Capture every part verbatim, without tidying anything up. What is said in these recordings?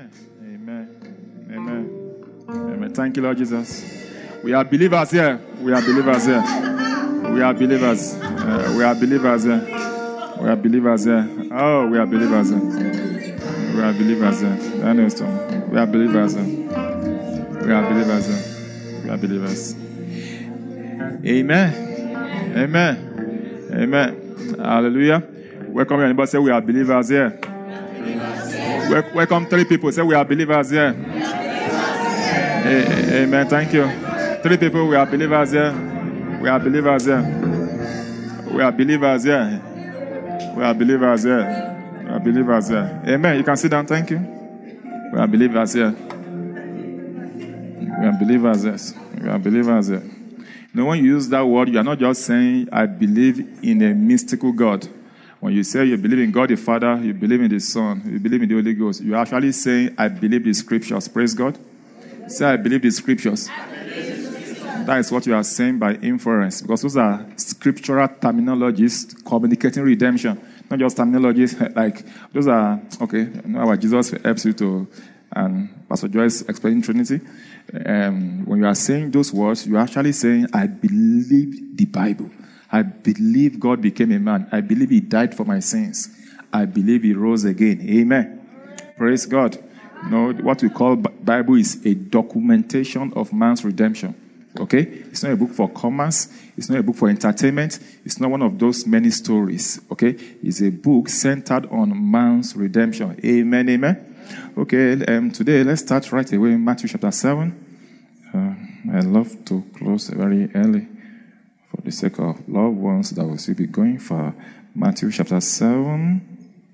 Amen. Amen. Amen. Amen. Thank you, Lord Jesus. We are believers here. We are believers here. We are believers. Uh, we are believers here. We are believers here. Oh, we are believers here. We are believers here. I know some. We are believers here. We are believers here. We are believers. Amen. Amen. Amen. Hallelujah. Welcome anybody say we are believers here. Wel- welcome three people say we are believers here. A- Amen. Thank you. Three people, we are believers here. We are believers here. We are believers here. We are believers here. We are believers here. Amen. You can sit down. Thank you. We are believers here. We are believers, yes. We are believers here. Now, when you use that word, you are not just saying, I believe in a mystical God. When you say you believe in God the Father, you believe in the Son, you believe in the Holy Ghost, you are actually saying, I believe the Scriptures. Praise God. Say, I believe the Scriptures. That is what you are saying by inference, because those are scriptural terminologies communicating redemption, not just terminologies like those are okay. You know, our Jesus helps you to, and Pastor Joyce explaining Trinity. Um, when you are saying those words, you are actually saying, "I believe the Bible. I believe God became a man. I believe He died for my sins. I believe He rose again." Amen. Praise God. You know, what we call Bible is a documentation of man's redemption. Okay? It's not a book for commerce. It's not a book for entertainment. It's not one of those many stories. Okay? It's a book centered on man's redemption. Amen, amen. Okay, um, today let's start right away in Matthew chapter seven. Uh, I love to close very early for the sake of loved ones that will still be going for Matthew chapter seven.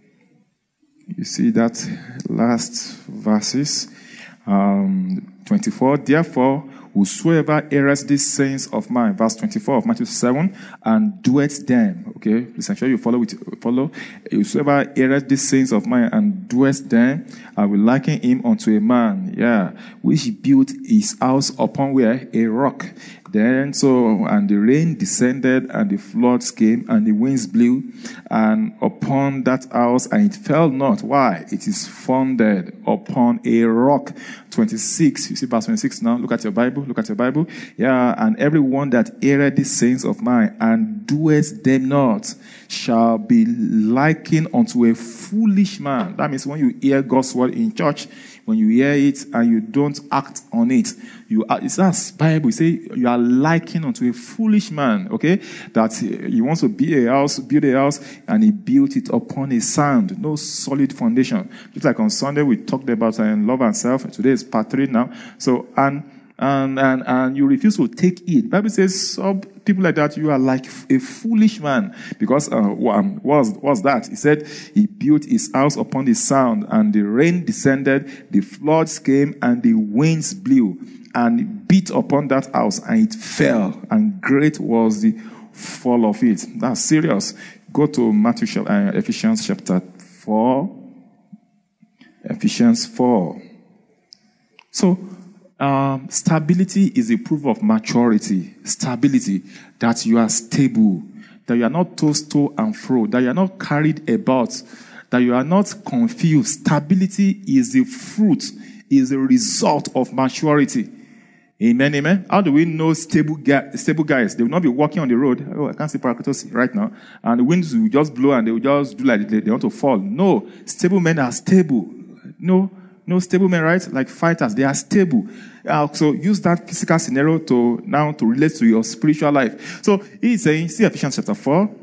You see that last verses, um, twenty-four. Therefore, whosoever heareth these sayings of mine, verse twenty-four of Matthew seven, and doeth them. Okay, please ensure you follow it. Follow. Whosoever heareth these sayings of mine and doeth them, I will liken him unto a man, yeah, which built his house upon where? A rock. Then so, and the rain descended, and the floods came, and the winds blew, and upon that house, and it fell not. Why? It is founded upon a rock. twenty-six, you see verse twenty-six now. Look at your Bible. Look at your Bible. Yeah, and everyone that heareth these sayings of mine and doeth them not shall be likened unto a foolish man. That means when you hear God's word in church, when you hear it and you don't act on it, you are, it's that Bible. You say you are likened unto a foolish man, okay? That he wants to build a house, build a house, and he built it upon a sand, no solid foundation. Just like on Sunday we talked about uh, love and self. Today is part three now. So and and and and you refuse to take it. Bible says some people like that, you are like a foolish man. Because uh, what was was that? He said he built his house upon the sand, and the rain descended, the floods came, and the winds blew, and beat upon that house, and it fell, and great was the fall of it. That's serious. Go to Matthew, uh, Ephesians chapter four. Ephesians four. So, um, stability is a proof of maturity. Stability, that you are stable, that you are not tossed to and fro, that you are not carried about, that you are not confused. Stability is the fruit, is the result of maturity. Amen, amen. How do we know stable guys? Stable guys, they will not be walking on the road. Oh, I can't see Paracletos right now. And the winds will just blow and they will just do like they, they want to fall. No, stable men are stable. No, no stable men, right? Like fighters, they are stable. Uh, so use that physical scenario to now to relate to your spiritual life. So he is saying, see Ephesians chapter four.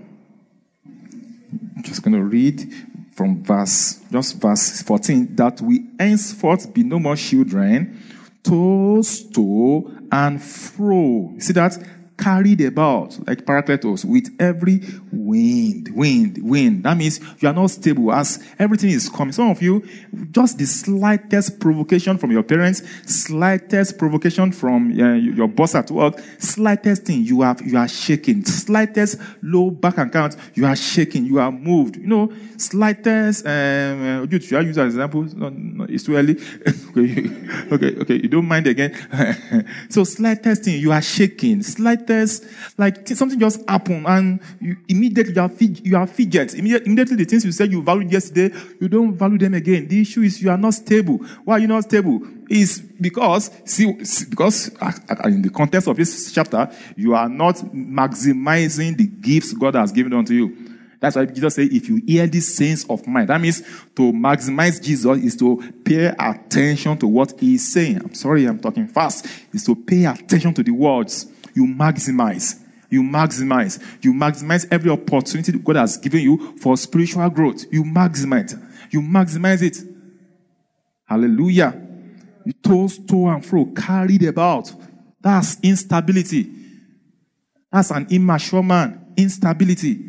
I'm just going to read from verse, just verse fourteen, that we henceforth be no more children, tossed to and fro. You see that? Carried about, like Paracletos, with every wind, wind, wind. That means you are not stable as everything is coming. Some of you, just the slightest provocation from your parents, slightest provocation from uh, your boss at work, slightest thing, you are, you are shaking. Slightest low back account, you are shaking, you are moved. You know, slightest, um, uh, should I use an example? No, no, it's too early. okay, okay, okay, you don't mind again. So slightest thing, you are shaking. Slightest, like something just happened and you, immediately you are, fid- you are fidget. Immediately, immediately the things you said you valued yesterday, you don't value them again. The issue is you are not stable. Why are you not stable? Is because, see, because uh, in the context of this chapter, you are not maximizing the gifts God has given unto you. That's why Jesus said, if you hear these sayings of mine, that means to maximize Jesus is to pay attention to what he is saying. I'm sorry, I'm talking fast. Is to pay attention to the words. You maximize. You maximize. You maximize every opportunity God has given you for spiritual growth. You maximize. You maximize it. Hallelujah. You toss to and fro, carried about. That's instability. That's an immature man. Instability.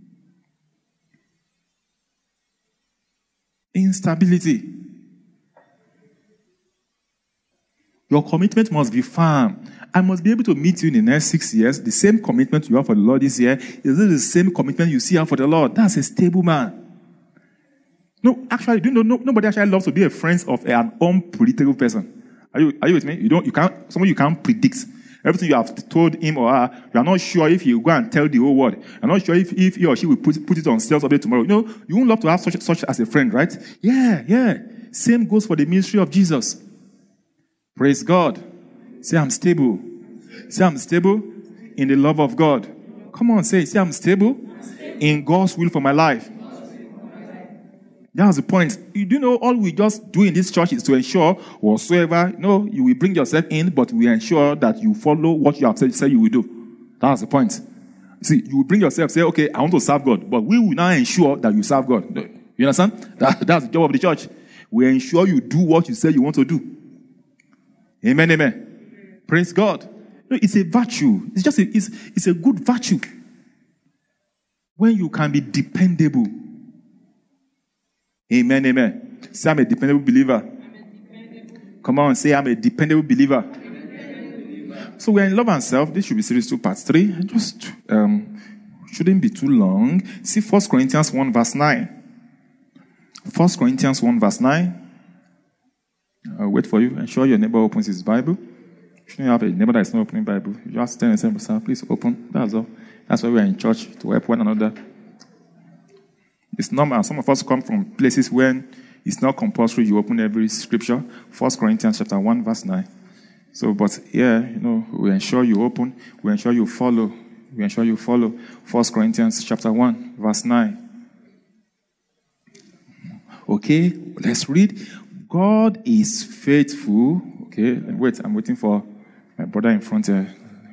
Instability. Your commitment must be firm. I must be able to meet you in the next six years. The same commitment you have for the Lord this year is it the same commitment you see have for the Lord. That's a stable man. No, actually, do you know, no, nobody actually loves to be a friend of an unpredictable person. Are you, are you with me? You don't, you can't, someone you can't predict. Everything you have told him or her, you are not sure if he will go and tell the whole world. You're not sure if, if he or she will put, put it on sales update tomorrow. You know, you won't love to have such, such as a friend, right? Yeah, yeah. Same goes for the ministry of Jesus. Praise God. Say, I'm stable. Say, I'm stable in the love of God. Come on, say, say, I'm stable in God's will for my life. That's the point. You do know all we just do in this church is to ensure whatsoever, you know, you will bring yourself in, but we ensure that you follow what you have said, said you will do. That's the point. See, you will bring yourself, say, okay, I want to serve God, but we will now ensure that you serve God. You understand? That, that's the job of the church. We ensure you do what you say you want to do. Amen, amen. Praise God. No, it's a virtue. It's just a, it's, it's a good virtue. When you can be dependable. Amen, amen. Say, I'm a dependable believer. Come on, say, I'm a dependable believer. So we're in love and self. This should be series two, part three. Just um, shouldn't be too long. See First Corinthians one, verse nine. First Corinthians one, verse nine. I'll wait for you. Ensure your neighbor opens his Bible. If you have a neighbor that is not opening Bible, you just tell yourself, please open. That's all. That's why we are in church, to help one another. It's normal. Some of us come from places when it's not compulsory you open every scripture. First Corinthians chapter one, verse nine. So, but yeah, you know, we ensure you open. We ensure you follow. We ensure you follow. First Corinthians chapter one, verse nine. Okay, let's read. God is faithful. Okay, wait, I'm waiting for my brother in front here.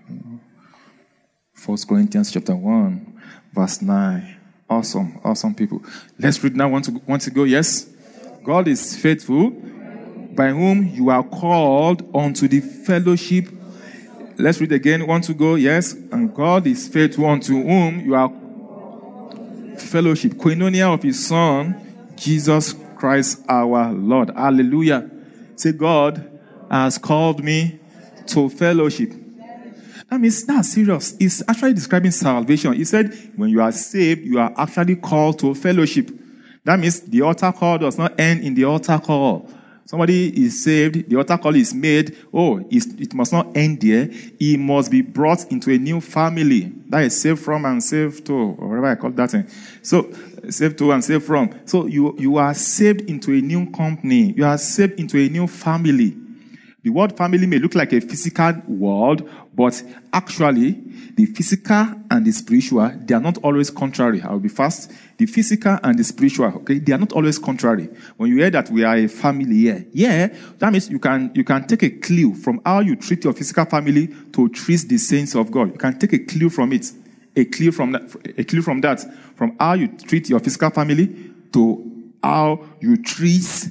First Corinthians chapter one, verse nine. Awesome, awesome people. Let's read now. Want to, want to go? Yes? God is faithful, by whom you are called unto the fellowship. Let's read again. Want to go? Yes? And God is faithful, unto whom you are fellowship. Koinonia of his Son, Jesus Christ our Lord. Hallelujah. Say, God has called me to fellowship. That means that's serious. It's actually describing salvation. He said, when you are saved, you are actually called to fellowship. That means the altar call does not end in the altar call. Somebody is saved, the altar call is made. Oh, it must not end there. He must be brought into a new family. That is saved from and saved to, or whatever I call that thing. So, saved to and saved from. So, you, you are saved into a new company. You are saved into a new family. The word family may look like a physical world, but actually, the physical and the spiritual, they are not always contrary. I'll be fast. The physical and the spiritual, okay, they are not always contrary. When you hear that we are a family here, yeah, that means you can you can take a clue from how you treat your physical family to treat the saints of God. You can take a clue from it, a clue from that, a clue from that, from how you treat your physical family to how you treat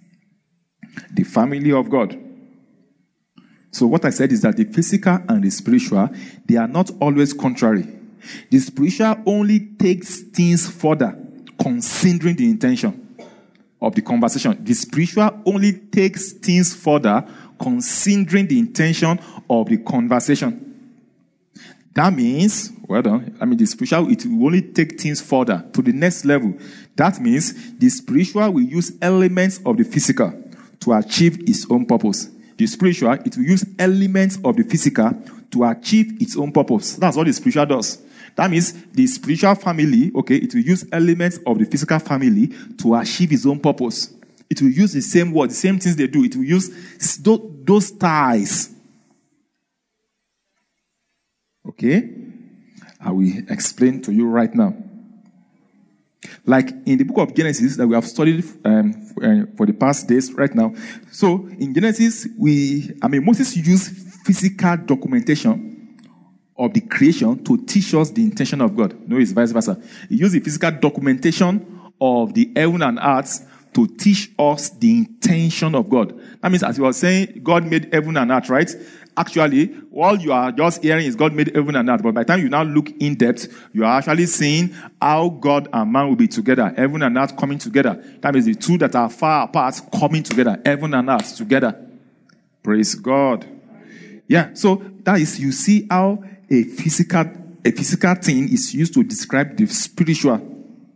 the family of God. So what I said is that the physical and the spiritual, they are not always contrary. The spiritual only takes things further, considering the intention of the conversation. The spiritual only takes things further, considering the intention of the conversation. That means, well done, I mean the spiritual, it will only take things further to the next level. That means the spiritual will use elements of the physical to achieve its own purpose. The spiritual, it will use elements of the physical to achieve its own purpose. That's what the spiritual does. That means the spiritual family, okay, it will use elements of the physical family to achieve its own purpose. It will use the same word, the same things they do. It will use those, those ties. Okay? I will explain to you right now. Like in the book of Genesis that we have studied um, for the past days right now. So in Genesis, we, I mean, Moses used physical documentation of the creation to teach us the intention of God. No, it's vice versa. He used the physical documentation of the heaven and earth to teach us the intention of God. That means, as you were saying, God made heaven and earth, right? Actually, all you are just hearing is God made heaven and earth. But by the time you now look in depth, you are actually seeing how God and man will be together. Heaven and earth coming together. That means the two that are far apart coming together. Heaven and earth together. Praise God. Yeah, so that is, you see how a physical, a physical thing is used to describe the spiritual.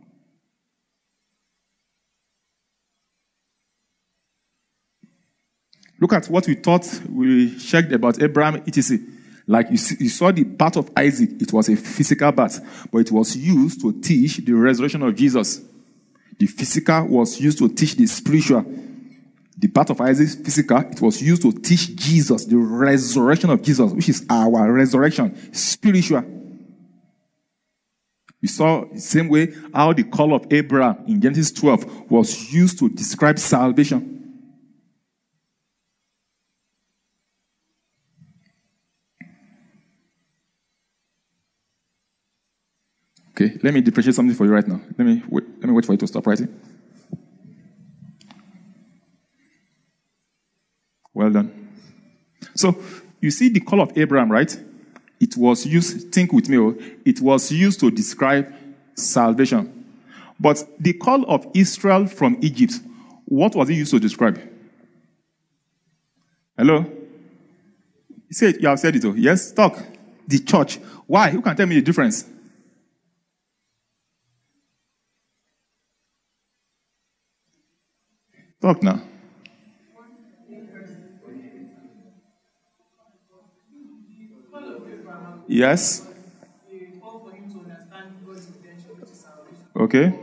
Look at what we thought we checked about Abraham, et cetera. Like you, see, you saw the birth of Isaac, it was a physical birth, but it was used to teach the resurrection of Jesus. The physical was used to teach the spiritual. The birth of Isaac, physical, it was used to teach Jesus, the resurrection of Jesus, which is our resurrection, spiritual. You saw the same way how the call of Abraham in Genesis twelve was used to describe salvation. Okay, let me differentiate something for you right now. Let me wait, let me wait for you to stop writing. Well done. So, you see the call of Abraham, right? It was used, think with me, it was used to describe salvation. But the call of Israel from Egypt, what was it used to describe? Hello? You said, you have said it, oh. Yes, talk. The church. Why? Who can tell me the difference? Talk now. Yes. Okay.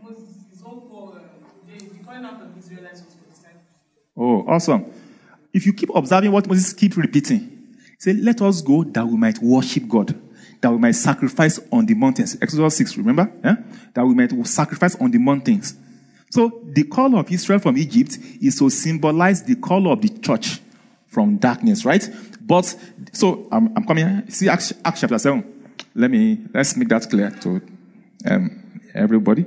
Oh, awesome. If you keep observing what Moses keeps repeating, say, let us go that we might worship God, that we might sacrifice on the mountains. Exodus six, remember? Yeah? That we might sacrifice on the mountains. So the call of Israel from Egypt is to symbolize the call of the church from darkness, right? But, so I'm, I'm coming here. See Acts, Acts chapter seven. Let me, let's make that clear to um, everybody.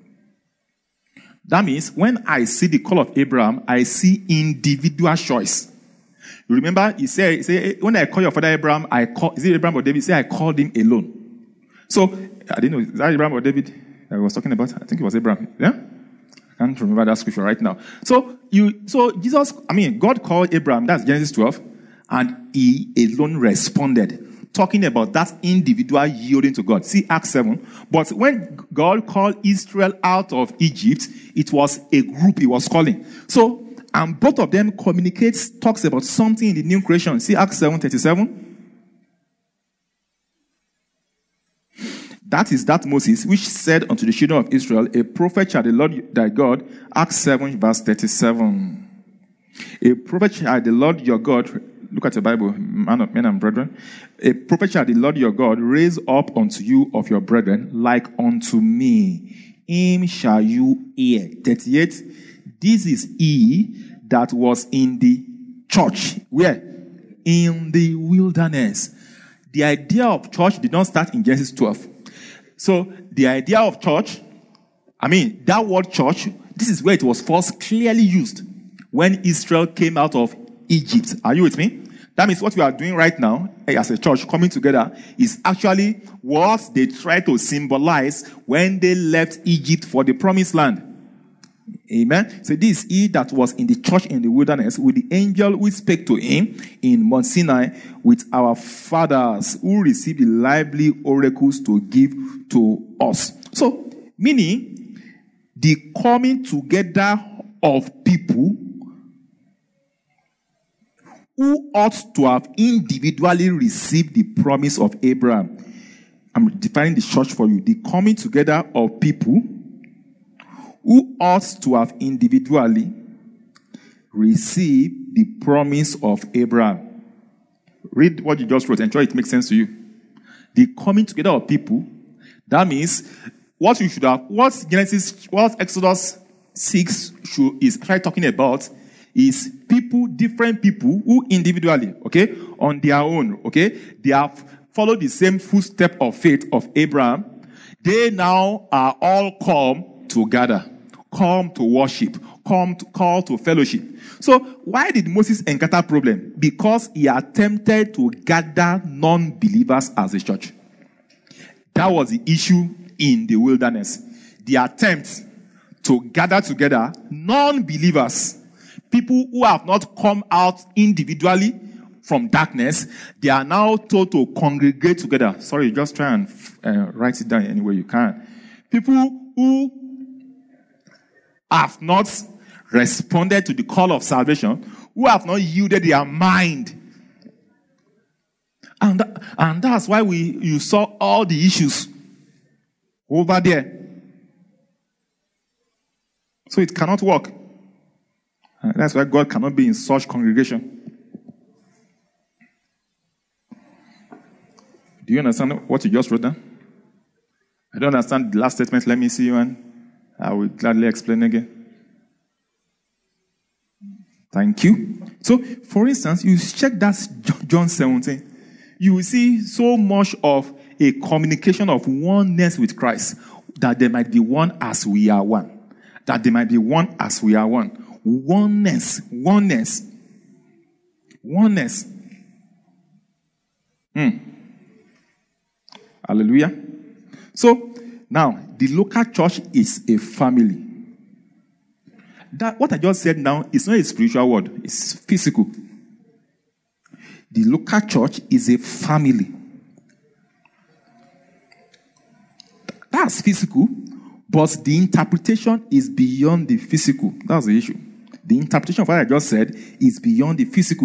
That means when I see the call of Abraham, I see individual choice. You remember, he said, he said, when I call your father Abraham, I call, is it Abraham or David? He said, I called him alone. So, I didn't know, is that Abraham or David that I was talking about? I think it was Abraham. Yeah? I can't remember that scripture right now. So, you, so Jesus, I mean, God called Abraham, that's Genesis twelve, and he alone responded, talking about that individual yielding to God. See Acts seven. But when God called Israel out of Egypt, it was a group he was calling. So, and both of them communicates, talks about something in the new creation. See Acts seven thirty-seven. That is that Moses, which said unto the children of Israel, a prophet shall the Lord thy God, Acts seven, verse thirty-seven. A prophet shall the Lord your God, look at the Bible, man of men and brethren. A prophet shall the Lord your God raise up unto you of your brethren, like unto me. Him shall you hear. thirty-eight. This is he that was in the church. Where? In the wilderness. The idea of church did not start in Genesis twelve. So, the idea of church, I mean, that word church, this is where it was first clearly used when Israel came out of Egypt. Are you with me? That means what we are doing right now, as a church coming together, is actually what they try to symbolize when they left Egypt for the promised land. Amen. So this is he that was in the church in the wilderness with the angel who spake to him in Mount Sinai with our fathers who received the lively oracles to give to us. So, meaning the coming together of people who ought to have individually received the promise of Abraham. I'm defining the church for you. The coming together of people who ought to have individually received the promise of Abraham. Read what you just wrote and try it makes sense to you. The coming together of people, that means what you should have, what Genesis, what Exodus six should, is try talking about is people, different people who individually, okay, on their own, okay, they have followed the same footstep of faith of Abraham. They now are all come together, come to worship, come to call to fellowship. So why did Moses encounter problem? Because he attempted to gather non-believers as a church. That was the issue in the wilderness. The attempt to gather together non-believers, people who have not come out individually from darkness, they are now told to congregate together. Sorry, just try and uh, write it down any way you can. People who have not responded to the call of salvation, who have not yielded their mind. And, and that's why we you saw all the issues over there. So it cannot work. And that's why God cannot be in such congregation. Do you understand what you just wrote down? I don't understand the last statement. Let me see you, and I will gladly explain again. Thank you. So, for instance, you check that John seventeen. You will see so much of a communication of oneness with Christ, that there might be one as we are one. That there might be one as we are one. Oneness. Oneness. Oneness. Hmm. Hallelujah. So, now, the local church is a family. That what I just said now is not a spiritual word, it's physical. The local church is a family. That's physical, but the interpretation is beyond the physical. That's the issue. The interpretation of what I just said is beyond the physical.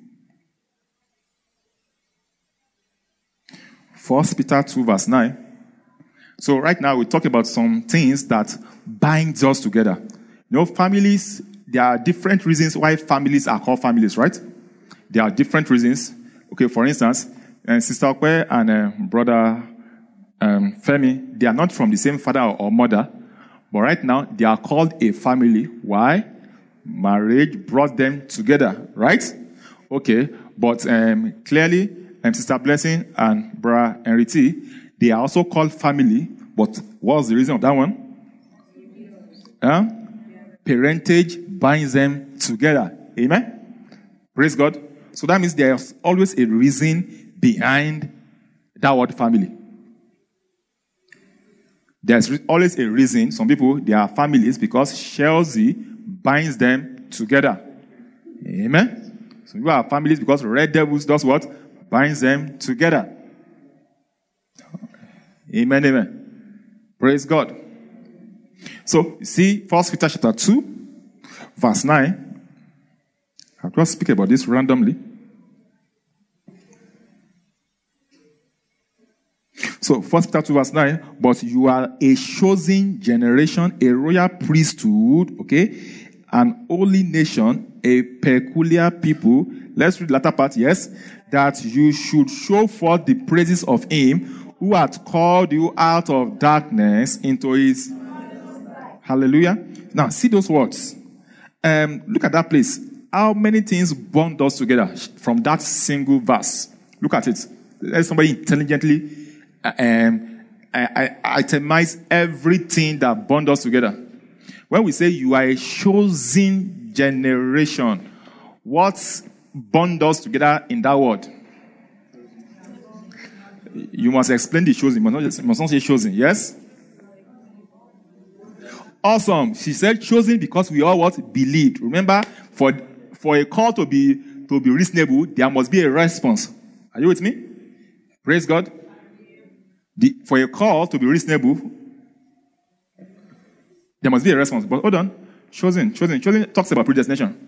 First Peter two verse nine. So right now we talk about some things that bind us together. You know, families, there are different reasons why families are called families, right? There are different reasons. Okay, for instance, uh, Sister Okwe and uh, Brother um, Femi, they are not from the same father or mother, but right now they are called a family. Why? Marriage brought them together, right? Okay, but um, clearly, um, Sister Blessing and Brother Henry, they are also called family, but what's the reason of that one? Huh? Parentage binds them together. Amen? Praise God. So that means there's always a reason behind that word family. There's always a reason. Some people, they are families because Chelsea binds them together. Amen? Some people are families because Red Devils does what? Binds them together. Amen, amen. Praise God. So, you see, First Peter chapter two, verse nine. I'll just speak about this randomly. So, First Peter two, verse nine. But you are a chosen generation, a royal priesthood, okay, an holy nation, a peculiar people. Let's read the latter part, yes. That you should show forth the praises of him who hath called you out of darkness into his... Hallelujah. Now, see those words. Um, look at that place. How many things bond us together from that single verse? Look at it. Let somebody intelligently um, I, I, itemize everything that bonds us together. When we say you are a chosen generation, what bonds us together in that word? You must explain the chosen. You must not, just, you must not say chosen. Yes? Awesome. She said chosen because we all what? Believed. Remember, for for a call to be to be reasonable, there must be a response. Are you with me? Praise God. The, for a call to be reasonable, there must be a response. But hold on. Chosen, chosen, chosen talks about predestination.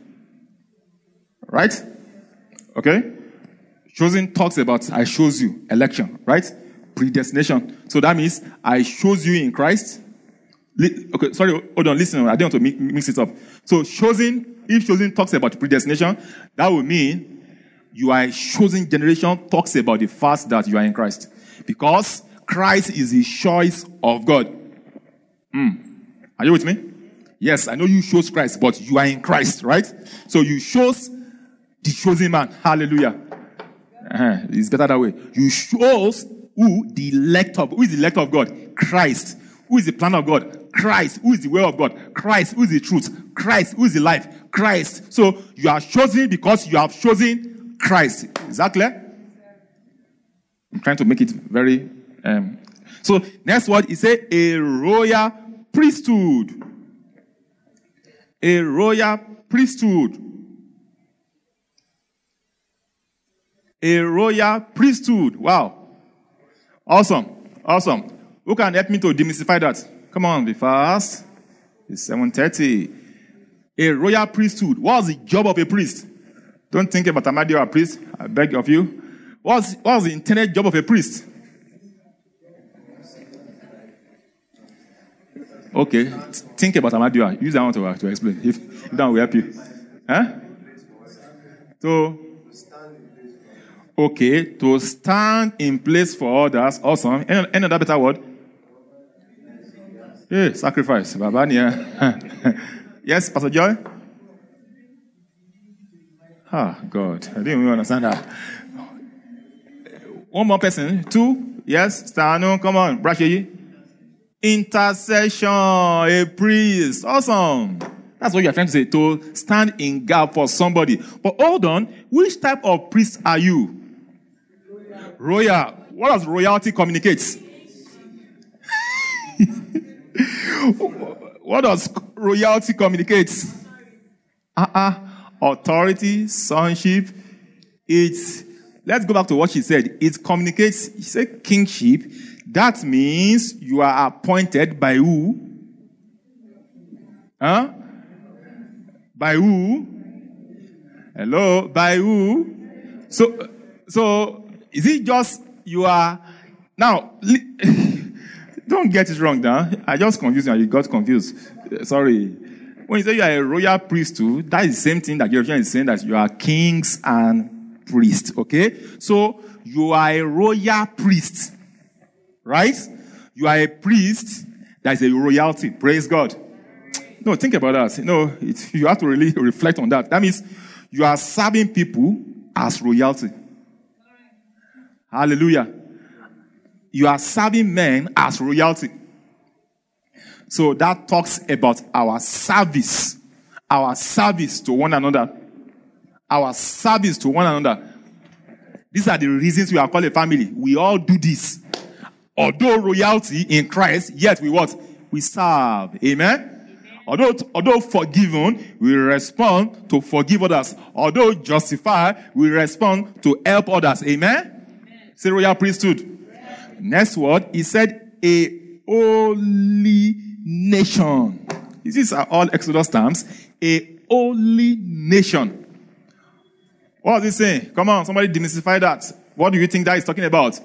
Right? Okay? Chosen talks about I chose you, election, right? predestination. So that means I chose you in Christ. Okay, sorry, hold on, listen, I don't want to mix it up. So chosen, if chosen talks about predestination, that will mean you are a chosen generation, talks about the fact that you are in Christ. Because Christ is the choice of God. Mm. Are you with me? Yes, I know you chose Christ, but you are in Christ, right? So you chose the chosen man. Hallelujah. Uh-huh. It's better that way. You chose who? The elect of. Who is the elect of God? Christ. Who is the plan of God? Christ. Who is the way of God? Christ. Who is the truth? Christ. Who is the life? Christ. So you are chosen because you have chosen Christ. Is that clear? I'm trying to make it very... Um, so next word, it says a royal priesthood. A royal priesthood. A royal priesthood. Wow. Awesome. Awesome. Who can help me to demystify that? Come on, be fast. It's seven thirty. A royal priesthood. What's the job of a priest? Don't think about Amadi or a priest. I beg of you. What's, what's the intended job of a priest? Okay. Think about Amadua. Use that one to, to explain. If, if that will help you. Huh? So, okay. To stand in place for others. Awesome. Any, any other better word? Hey, sacrifice. Babania. Yes, Pastor Joy? Ah, God. I didn't even understand that. One more person. Two. Yes. Stano. Come on. Brasheyi. Intercession. A priest. Awesome. That's what you're trying to say. To stand in gap for somebody. But hold on. Which type of priest are you? Royal. Royal. What does royalty communicate? What does royalty communicate? Uh-uh. Authority, sonship. It's, let's go back to what she said. It communicates, she said kingship. That means you are appointed by who? Huh? By who? Hello? By who? So, so is it just you are, now, don't get it wrong now. I just confused you and you got confused. Sorry. When you say you are a royal priesthood, that is the same thing that European is saying, that you are kings and priests. Okay? So, you are a royal priest. Right? You are a priest that is a royalty. Praise God. No, think about that. No, it, you have to really reflect on that. That means you are serving people as royalty. Hallelujah. You are serving men as royalty. So that talks about our service. Our service to one another. Our service to one another. These are the reasons we are called a family. We all do this. Although royalty in Christ, yet we what? We serve. Amen? Amen. Although, although forgiven, we respond to forgive others. Although justified, we respond to help others. Amen? Amen. Say royal priesthood. Amen. Next word, he said a holy nation. These are all Exodus terms. A holy nation. What is he saying? Come on, somebody demystify that. What do you think that is talking about?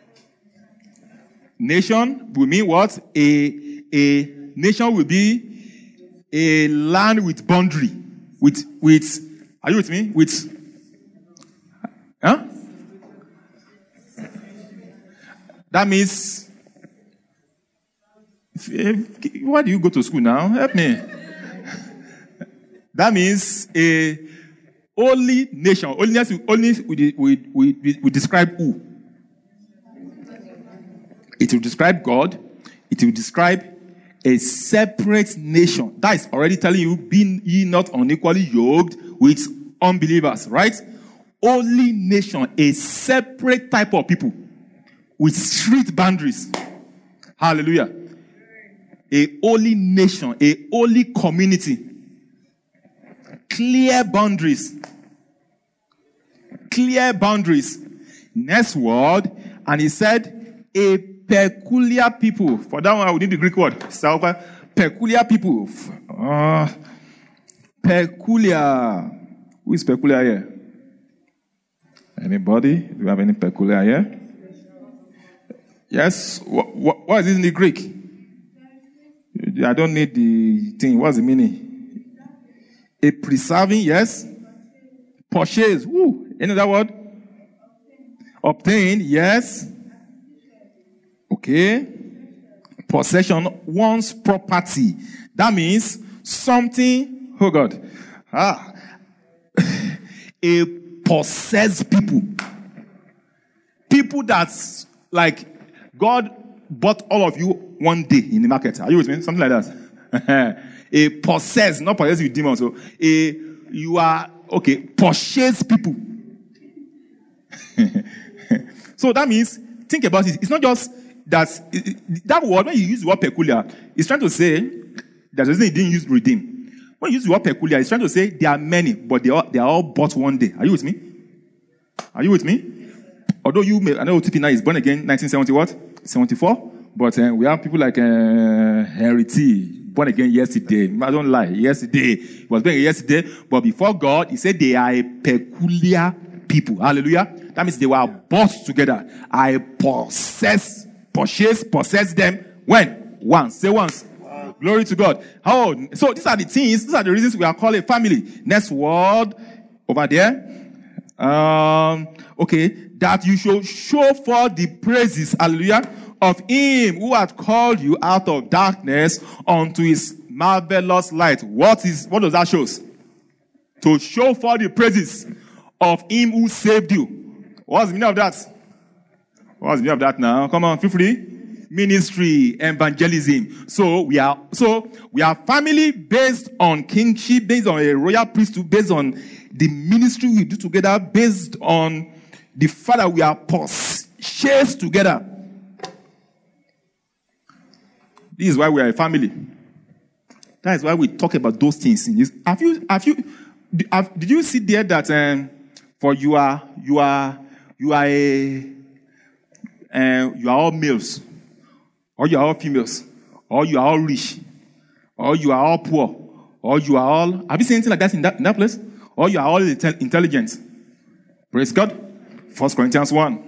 Nation will mean what? A, a nation will be a land with boundary. With, with, are you with me? With, huh? That means, if, if, why do you go to school now? Help me. That means a holy nation. Holiness will only we, we, we, we describe who? It will describe God. It will describe a separate nation. That is already telling you, be ye not unequally yoked with unbelievers, right? Holy nation, a separate type of people with strict boundaries. Hallelujah. A holy nation, a holy community. Clear boundaries. Clear boundaries. Next word, and he said, a peculiar people. For that one, I would need the Greek word. Peculiar people. Uh, peculiar. Who is peculiar here? Anybody? Do you have any peculiar here? Yes. What, what, what is it in the Greek? I don't need the thing. What's the meaning? A preserving, yes. Purchase. Woo. Any other word? Obtain, yes. Okay. Possession, one's property. That means something, oh God. Ah. A possessed people. People that's like God bought all of you one day in the market. Are you with me? Something like that. A possessed, not possessed with demons. So a you are okay, purchased people. So that means, think about it. It's not just that that word, when you use the word peculiar, it's trying to say that the reason he didn't use redeem. When you use the word peculiar, it's trying to say there are many, but they are, they are all bought one day. Are you with me? Are you with me? Although you may, I know T P now is born again nineteen seventy what? seventy-four? But uh, we have people like uh, Henry T, born again yesterday. I don't lie, yesterday. He was born again yesterday. But before God, he said they are a peculiar people. Hallelujah. That means they were bought together. I possess, purchase, possess them. When? Once. Say once. Wow. Glory to God. Oh, so these are the things, these are the reasons we are called a family. Next word over there. Um, okay. That you should show for the praises, hallelujah, of him who had called you out of darkness unto his marvelous light. What is, what does that show? To show for the praises of him who saved you. What's the meaning of that? What's the meaning of that now? Come on, feel free. Ministry, evangelism. So we are, so we are family based on kingship, based on a royal priesthood, based on the ministry we do together, based on the fact that we are purchased together. This is why we are a family. That is why we talk about those things. In this. Have you, have you, have, did you see there that um, for you are, you are, you are a, uh, you are all males, or you are all females, or you are all rich, or you are all poor, or you are all. Have you seen anything like that in that, in that place? Or you are all intelligent. Praise God. First Corinthians one.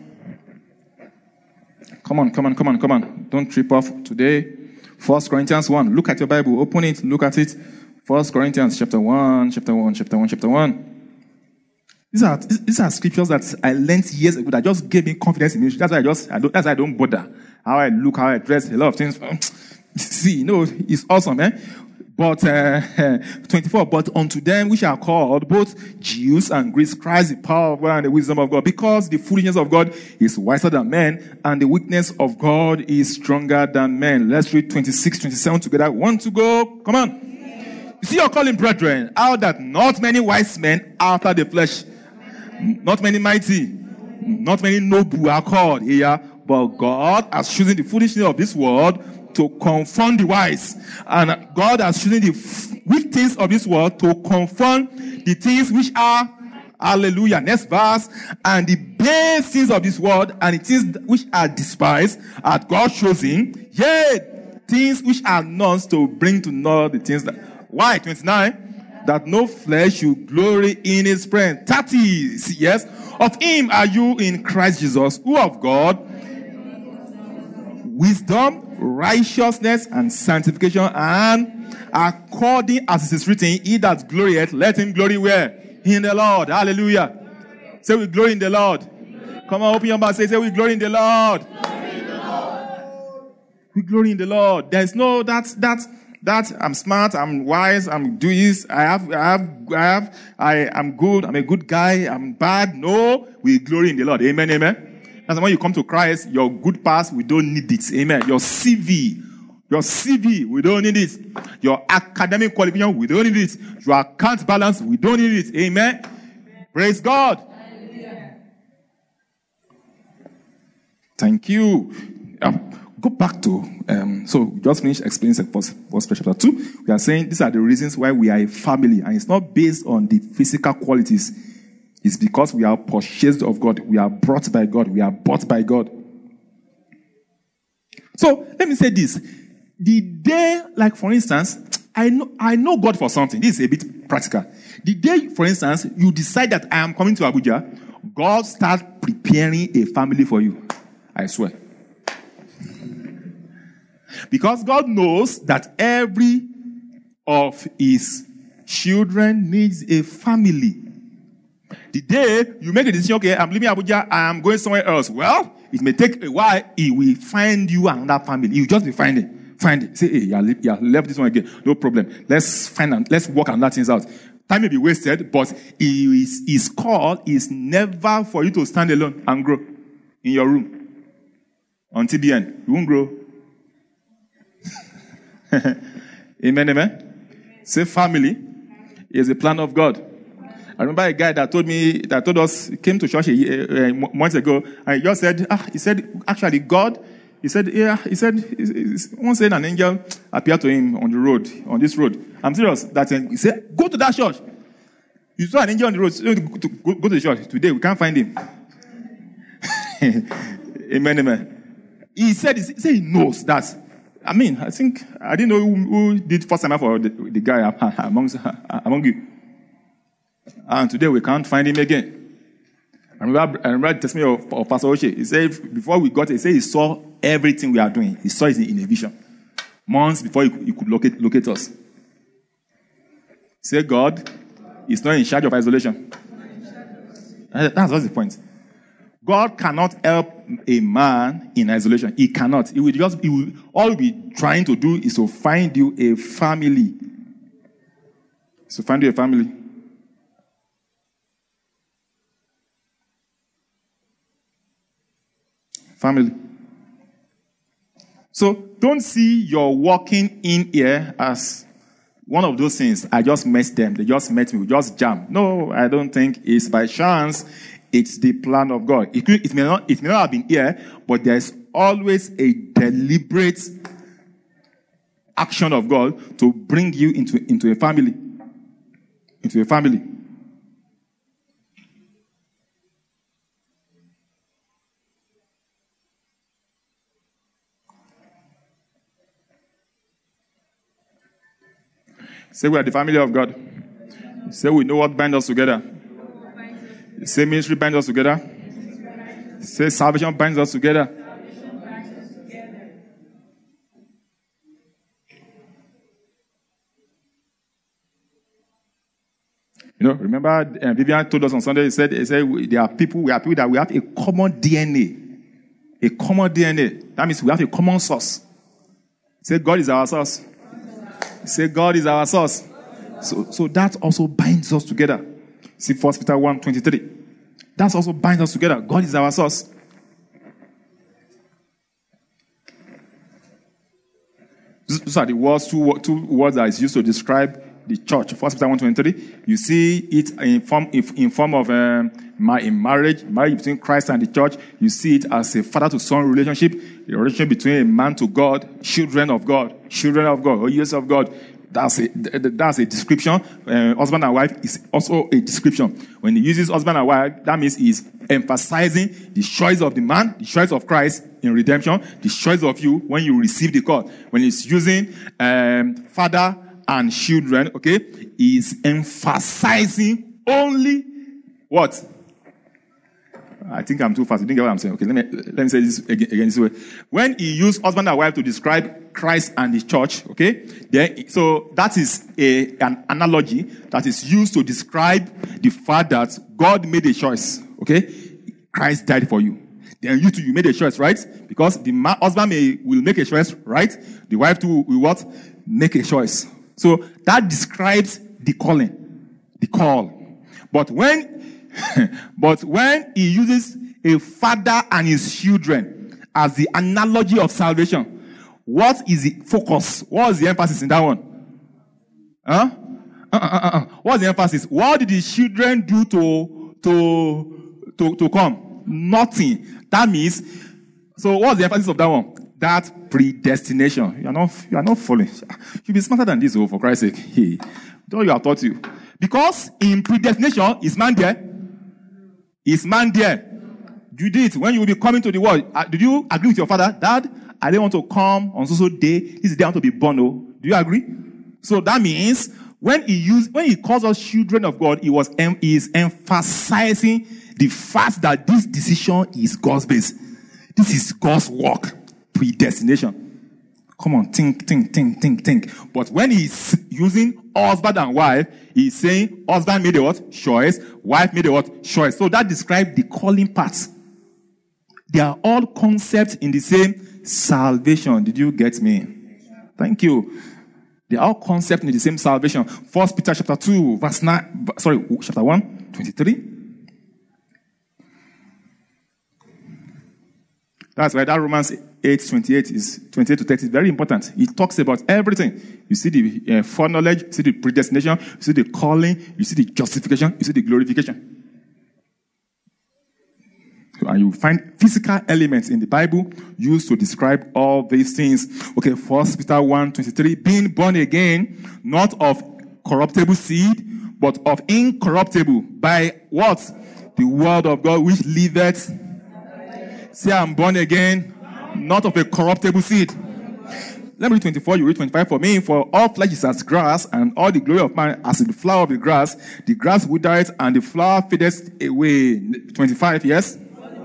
Come on, come on, come on, come on. Don't trip off today. First Corinthians one. Look at your Bible. Open it. Look at it. First Corinthians chapter one, chapter one, chapter one, chapter one. These are these are scriptures that I learned years ago that just gave me confidence in ministry. That's why I just I don't, that's why I don't bother how I look, how I dress, a lot of things. See, no, it's awesome, eh? But uh, twenty-four, but unto them which are called, both Jews and Greeks, Christ the power of God and the wisdom of God, because the foolishness of God is wiser than men, and the weakness of God is stronger than men. Let's read twenty-six, twenty-seven together. One to go. Come on. You see your calling, brethren, how that not many wise men after the flesh, not many mighty, not many noble are called here, but God has chosen the foolishness of this world to confound the wise. And God has chosen the weak things of this world to confound the things which are, hallelujah, next verse, and the base things of this world and the things which are despised are God chosen, yea, things which are not to bring to naught the things that, why? twenty-nine, that no flesh should glory in his strength. thirty, yes, of him are you in Christ Jesus, who of God, wisdom, righteousness, and sanctification, and according as it is written, he that glorieth, let him glory where? In the Lord. Hallelujah. Say we glory in the Lord. Come on, open your mouth. Say, say we glory in the Lord. Glory in the Lord. We glory in the Lord. There's no that that that I'm smart, I'm wise, I'm doing this, I have I have I have I am good, I'm a good guy, I'm bad. No, we glory in the Lord. Amen, amen. That's when you come to Christ, your good past, we don't need it. Amen. Your C V, your C V, we don't need it. Your academic qualification, we don't need it. Your account balance, we don't need it. Amen. Amen. Praise God. Hallelujah. Thank you. Um, go back to, um, so we just finished explaining First Peter chapter two. We are saying these are the reasons why we are a family. And it's not based on the physical qualities. It's because we are purchased of God. We are brought by God. We are bought by God. So, let me say this. The day, like for instance, I know, I know God for something. This is a bit practical. The day, for instance, you decide that I am coming to Abuja, God starts preparing a family for you. I swear. Because God knows that every of his children needs a family. The day you make a decision, okay, I'm leaving Abuja, I'm going somewhere else. Well, it may take a while. He will find you another family. He will just be finding, finding. Say, hey, you have, you have left this one again. No problem. Let's find and let's work another things out. Time may be wasted, but his, his call is never for you to stand alone and grow in your room. Until the end, you won't grow. Amen, amen. Say family is a plan of God. I remember a guy that told me, that told us, he came to church a, a, a months ago, and he just said, ah, he said, actually, God, he said, yeah, he said, once an angel appeared to him on the road, on this road. I'm serious. That he said, go to that church. You saw an angel on the road, so go, go, go to the church. Today, we can't find him. Amen, amen. He said, he said he knows that. I mean, I think, I didn't know who, who did first time for the, the guy amongst, among you. And today we can't find him again. I remember, I remember the testimony of, of Pastor Oche. He said, before we got it, he said he saw everything we are doing. He saw it in, in a vision. Months before he, he could locate, locate us. Say, God is not in charge of isolation. That's what's the point. God cannot help a man in isolation. He cannot. He will just, he will, all he'll be trying to do is to find you a family. So find you a family. Family. So don't see your walking in here as one of those things. I just met them. They just met me. We just jam. No, I don't think it's by chance. It's the plan of God. It, it, may not, it may not have been here, but there's always a deliberate action of God to bring you into, into a family. Into a family. Say we are the family of God. Say we know what binds us together. Say ministry binds us together. Say salvation binds us together. You know, remember uh, Vivian told us on Sunday, he said, he said we, there are people, we are people that we have a common D N A. A common D N A. That means we have a common source. Say God is our source. Say God is our source. So, so that also binds us together. See First Peter one twenty-three. That also binds us together. God is our source. These are the words, two, two words that is used to describe the church. First Peter one twenty-three. You see it in form, in form of um, in marriage, marriage between Christ and the church. You see it as a father to son relationship, a relationship between a man to God, children of God, children of God, or years of God. That's a, that's a description. Uh, husband and wife is also a description. When he uses husband and wife, that means he's emphasizing the choice of the man, the choice of Christ in redemption, the choice of you when you receive the call. When he's using um, father and children, okay, he's emphasizing only what? I think I'm too fast. You didn't get what I'm saying. Okay, let me let me say this again, again this way. When he used husband and wife to describe Christ and the church, okay, then so that is a an analogy that is used to describe the fact that God made a choice. Okay, Christ died for you. Then you too, you made a choice, right? Because the ma- husband may will make a choice, right? The wife too will what? Make a choice. So that describes the calling, the call. But when But when he uses a father and his children as the analogy of salvation, what is the focus? What is the emphasis in that one? Huh? Uh, uh, uh, uh. What's the emphasis? What did the children do to to to to come? Nothing. That means. So what's the emphasis of that one? That predestination. You are not you are not following. You'll be smarter than this, oh, for Christ's sake. Hey, though you have taught you. Because in predestination, is man there? Is man there? You did it when you will be coming to the world. Uh, did you agree with your father? Dad, I don't want to come on so-so day. This is the day I want to be born. Oh. Do you agree? So that means when he used, when he calls us children of God, he was em- he is emphasizing the fact that this decision is God's base. This is God's work. Predestination. Come on, think, think, think, think, think. But when he's using husband and wife, he's saying husband made a what? Choice. Wife made a what? Choice. So that describes the calling part. They are all concepts in the same salvation. Did you get me? Thank you. They are all concepts in the same salvation. First Peter chapter two, verse nine, sorry, chapter one, twenty-three. That's why that Romans eight, twenty-eight is twenty-eight to thirty is very important. It talks about everything. You see the uh, foreknowledge, you see the predestination, you see the calling, you see the justification, you see the glorification. And you find physical elements in the Bible used to describe all these things. Okay, First Peter one, twenty-three, being born again, not of corruptible seed, but of incorruptible, by what? The word of God which liveth. Say, I'm born again, not of a corruptible seed. Let me read twenty-four, you read twenty-five for me. For all flesh is as grass, and all the glory of man as the flower of the grass. The grass withereth, and the flower fadeth away. twenty-five, yes?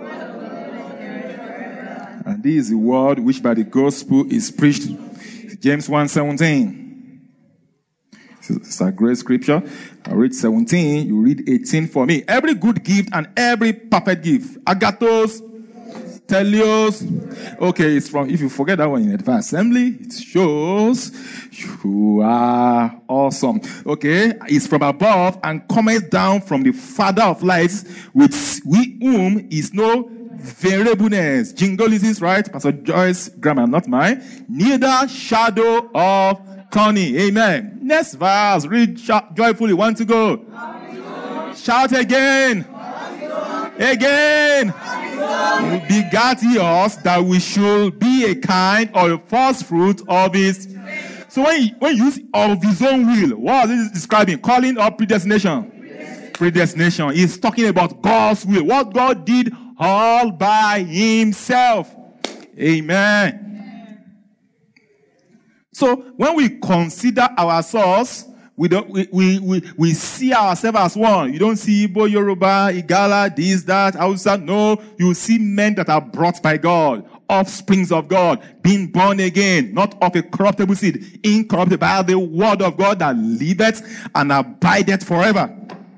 And this is the word which by the gospel is preached. James one, seventeen. It's a great scripture. I read seventeen, you read eighteen for me. Every good gift and every perfect gift. Agathos, Telios. Okay, it's from, if you forget that one in advanced assembly, it shows you are awesome. Okay, it's from above and cometh down from the Father of lights, with we whom is no variableness. Jingolism, right? Pastor Joyce grammar, not mine. Neither shadow of turning. Amen. Next verse, read joyfully. Want to go? Shout again. Again. Begat he us that we should be a kind or a first fruit of his. So when you, when you use of his own will, what is it describing? Calling or predestination? Predestination. He's talking about God's will. What God did all by himself. Amen. So when we consider ourselves, we don't we we we, we see ourselves as one. You don't see Igbo, Yoruba, Igala, this, that, Hausa. No, you see men that are brought by God, offsprings of God, being born again, not of a corruptible seed, incorruptible by the word of God that liveth and abideth forever.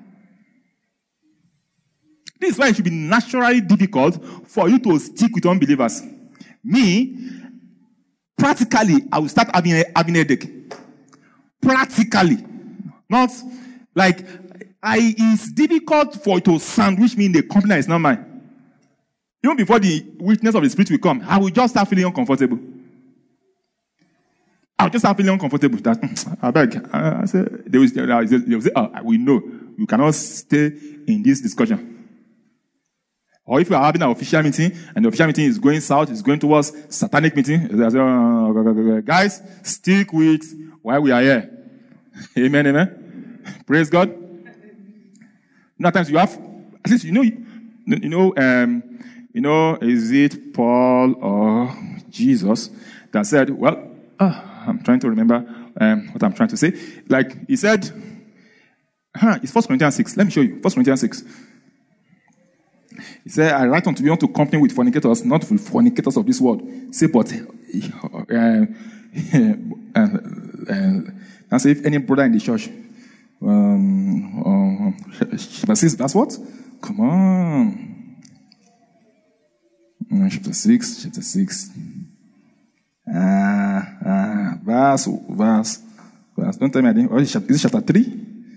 This is why it should be naturally difficult for you to stick with unbelievers. Me, practically, I will start having a, having a headache. Practically. Not like, I, it's difficult for it to sandwich me in the company that is not mine. Even before the witness of the Spirit will come, I will just start feeling uncomfortable. I will just start feeling uncomfortable. That, I beg. I say, they will, they will say, oh, we know. You cannot stay in this discussion. Or if you are having an official meeting, and the official meeting is going south, is going towards satanic meeting, guys, stick with why we are here. Amen, amen. Praise God. Now, times you have, at least you know, you know, um, you know, is it Paul or Jesus that said, well, uh, I'm trying to remember um, what I'm trying to say. Like he said, huh, it's First Corinthians six. Let me show you. First Corinthians six. He said, I write unto you not to company with fornicators, not with fornicators of this world. Say, but, uh, uh, uh, uh, say, if any brother in the church, um, um, chapter six, that's what? Come on. Uh, chapter six, chapter six. Ah, uh, uh, verse, verse, verse. Don't tell me I didn't. Is it chapter three?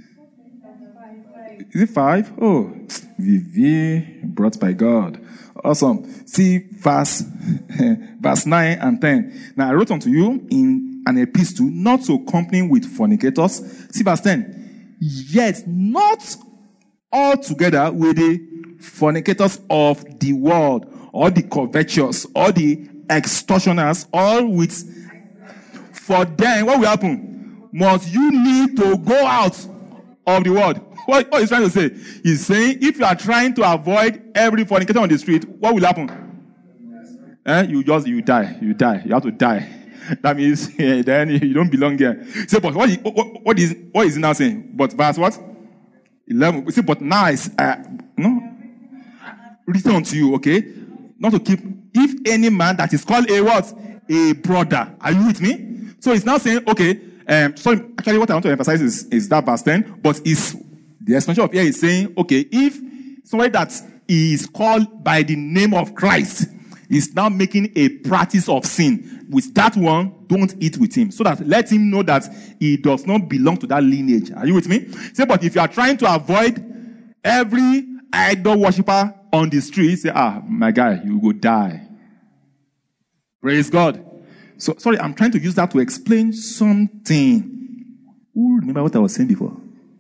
Is it five? Oh, Vivi, brought by God. Awesome. See verse, verse nine and ten. Now I wrote unto you in an epistle not to company with fornicators. See verse ten. Yet not altogether with the fornicators of the world, or the covetous, or the extortioners, all with. For then, what will happen? Must you need to go out of the world? What, what he's trying to say? He's saying, if you are trying to avoid every fornicator on the street, what will happen? Eh? You just, you die. You die. You have to die. That means eh, then you don't belong here. Say, but what is, what, what is, what is he now saying? But verse what? eleven. See, but now it's, uh, no? Written unto you, okay? Not to keep, if any man that is called a what? a brother. Are you with me? So it's now saying, okay, um, so actually what I want to emphasize is, is that verse ten, but is the expansion of here is saying, okay, if somebody that is called by the name of Christ is now making a practice of sin, with that one, don't eat with him. So that let him know that he does not belong to that lineage. Are you with me? Say, but if you are trying to avoid every idol worshiper on the street, say, ah, my guy, you will die. Praise God. So, sorry, I'm trying to use that to explain something. Ooh, remember what I was saying before?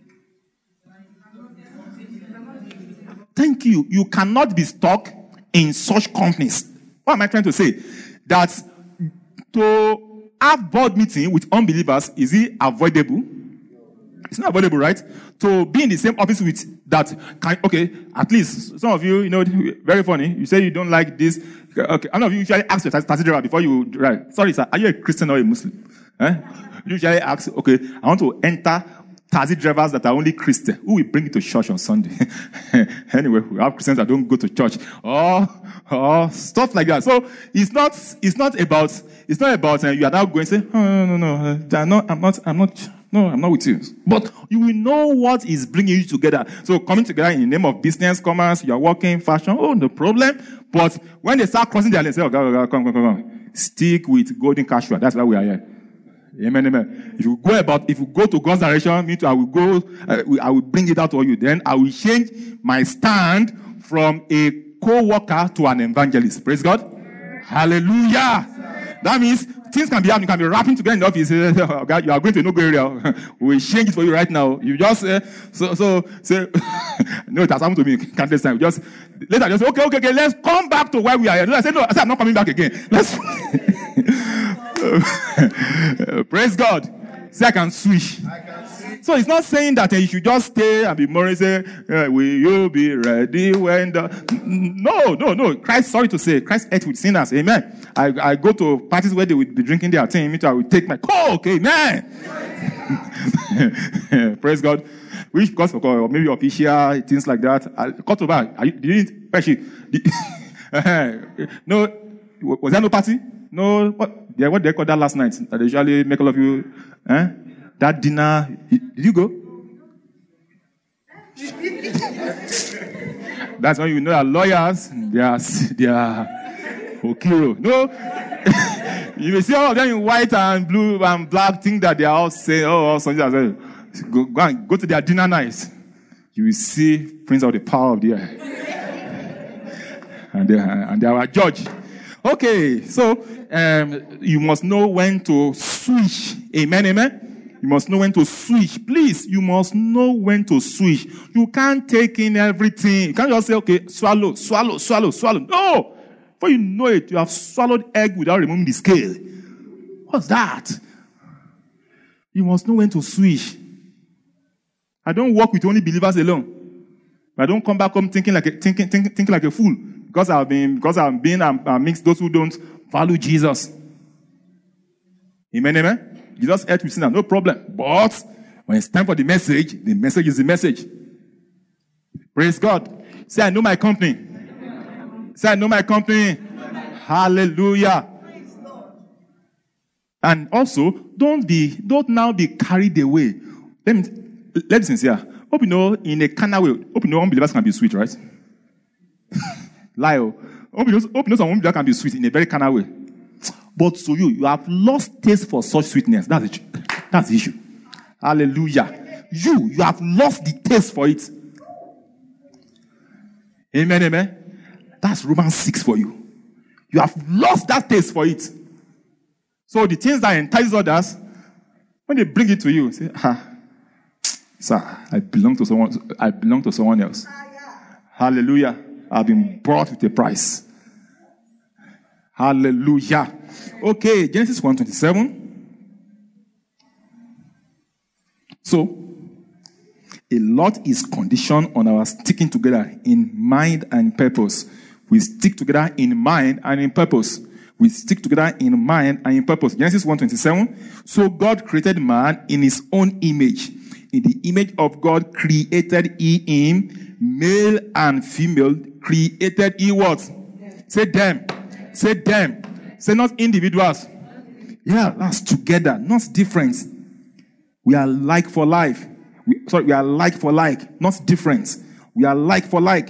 Thank you. You cannot be stuck in such companies. What am I trying to say? That to have board meeting with unbelievers, is it avoidable? It's not avoidable, right? To be in the same office with that, can, okay, at least some of you, you know, very funny. You say you don't like this. Okay, I know you usually ask your taxi driver before you drive. Sorry, sir, are you a Christian or a Muslim? Eh? You usually ask, okay, I want to enter taxi drivers that are only Christian. Who will bring you to church on Sunday? Anyway, we have Christians that don't go to church. Or, or stuff like that. So it's not, it's not about, it's not about uh, you are now going to say, oh, no, no, no, no, I'm not, I'm not, I'm not, no, I'm not with you. But you will know what is bringing you together. So coming together in the name of business, commerce, you are working, fashion, oh, no problem. But when they start crossing their lines, say, oh, God, God, come, come, come, come. Stick with golden casual. That's why we are here. Amen, amen. If you go about, if you go to God's direction, me too, I will go, uh, I will bring it out to you. Then I will change my stand from a co-worker to an evangelist. Praise God. Hallelujah. That means things can be happening. You can be rapping together in the office. Oh, God, you are going to no go area. We will change it for you right now. You just, uh, so, so, say, no, it has happened to me countless times. Just, later, just say, okay, okay, okay, let's come back to where we are. I said, no, I said, I'm not coming back again. Let's, praise God. Say, I can switch. I can switch. So it's not saying that uh, you should just stay and be more say, uh, will you be ready when the... No, no, no. Christ, sorry to say, Christ ate with sinners. Amen. I, I go to parties where they would be drinking their tea. Me too, I will take my Coke. Amen. Praise God. Which because or maybe official, things like that. I got to back. You didn't actually. No, was there no party? No, what? Yeah, what they called that last night? That they usually make all of you, eh? That dinner. Did you go? That's when you know that lawyers, they are, they are okiro. No, you will see all of them in white and blue and black, think that they are all saying, oh, all something as well. Go, go and go to their dinner nights. You will see Prince of the Power of the Air. And they, and they are a judge. Okay, so um, you must know when to switch. Amen, amen. You must know when to switch. Please, you must know when to switch. You can't take in everything. You can't just say, okay, swallow, swallow, swallow, swallow. No! Before you know it, you have swallowed egg without removing the scale. What's that? You must know when to switch. I don't work with only believers alone. I don't come back home thinking like a, thinking, thinking, thinking like a fool. Because I've been, because I've been amongst those who don't value Jesus. Amen, amen. Jesus ate with sinners, no problem. But when it's time for the message, the message is the message. Praise God. Say, I know my company. Say, I know my company. Hallelujah. And also, don't be, don't now be carried away. Let me, let me be sincere. Hope you know, in a carnal way, hope you know unbelievers can be sweet, right? Lie. Hope you know, hope you know some unbelievers can be sweet in a very carnal way. But to you, you have lost taste for such sweetness. That's the, that's the issue. Hallelujah. You, you have lost the taste for it. Amen, amen. That's Romans six for you. You have lost that taste for it. So the things that entice others, when they bring it to you, say, ah, sir, I belong to someone, I belong to someone else. Hallelujah. I've been bought with a price. Hallelujah. Okay, Genesis one twenty-seven. So, a lot is conditioned on our sticking together in mind and purpose. We stick together in mind and in purpose. We stick together in mind and in purpose. Genesis one twenty-seven. So God created man in his own image. In the image of God created he him, male and female created he what? Say them. Say them. Say not individuals. Yeah, that's together, not different. We are like for life. We, sorry, we are like for like, not different. We are like for like.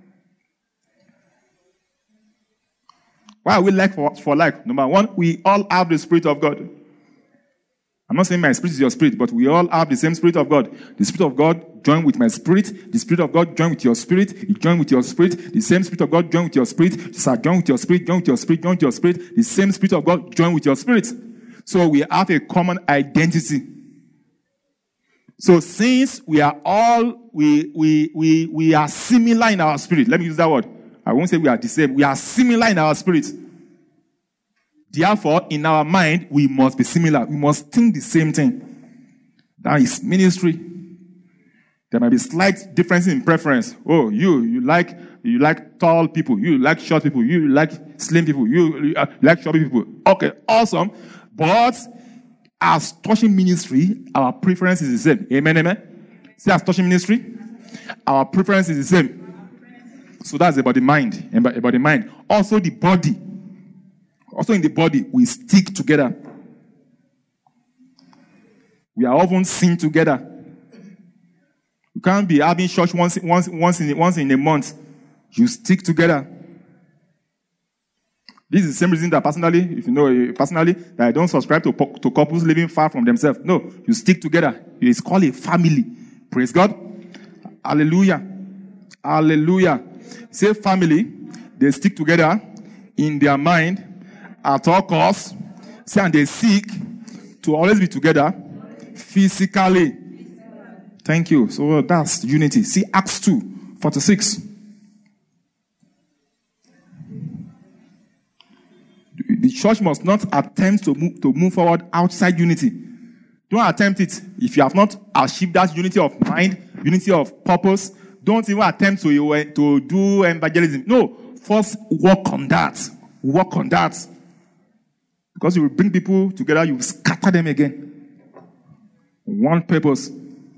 Why are we like for, for like? Number one, we all have the Spirit of God. I'm not saying my spirit is your spirit, but we all have the same Spirit of God. The Spirit of God join with my spirit. The Spirit of God join with your spirit. It join with your spirit. The same Spirit of God join with your spirit. Sir, join with your spirit. Join with your spirit. Join with your spirit. The same Spirit of God join with your spirit. So we have a common identity. So since we are all we we we we are similar in our spirit. Let me use that word. I won't say we are the same. We are similar in our spirit. Therefore, in our mind, we must be similar. We must think the same thing. That is ministry. There might be slight differences in preference. Oh, you, you like, you like tall people. You like short people. You like slim people. You, you like short people. Okay, awesome. But as touching ministry, our preference is the same. Amen, amen. See, as touching ministry, our preference is the same. So that's about the mind. About the mind. Also the body. Also in the body, we stick together. We are often seen together. You can't be having church once, once, once, in, once in a month. You stick together. This is the same reason that personally, if you know personally, that I don't subscribe to, to couples living far from themselves. No, you stick together. It is called a family. Praise God. Hallelujah. Hallelujah. Say family, they stick together in their mind. At all costs, see, and they seek to always be together physically. Thank you. So that's unity. See, Acts two forty-six. The church must not attempt to move, to move forward outside unity. Don't attempt it. If you have not achieved that unity of mind, unity of purpose, don't even attempt to, to do evangelism. No, first work on that. Work on that. Because you will bring people together, you will scatter them again. One purpose.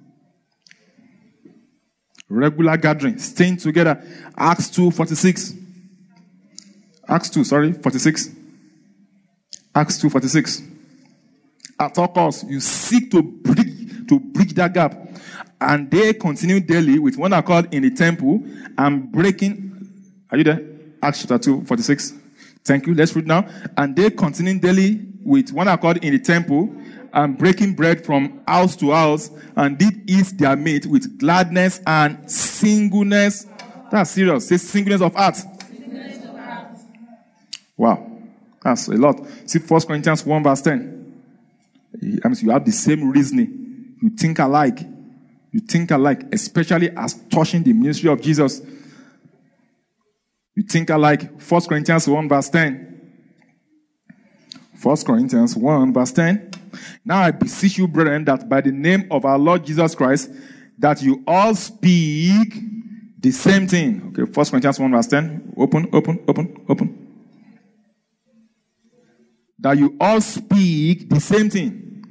Regular gathering, staying together. Acts two forty-six. Acts two, sorry, forty-six. Acts two forty-six. At all costs, you seek to bridge, to bridge that gap. And they continue daily with one accord in the temple and breaking. Are you there? Acts chapter two forty-six. Thank you. Let's read now. And they continued daily with one accord in the temple and breaking bread from house to house and did eat their meat with gladness and singleness. That's serious. Say singleness of heart. Singleness of heart. Wow. That's a lot. See First Corinthians one verse ten. I mean, you have the same reasoning. You think alike. You think alike, especially as touching the ministry of Jesus. You think alike. First Corinthians one verse ten. First Corinthians one verse ten. Now I beseech you, brethren, that by the name of our Lord Jesus Christ, that you all speak the same thing. Okay, First Corinthians one verse ten. Open, open, open, open. That you all speak the same thing.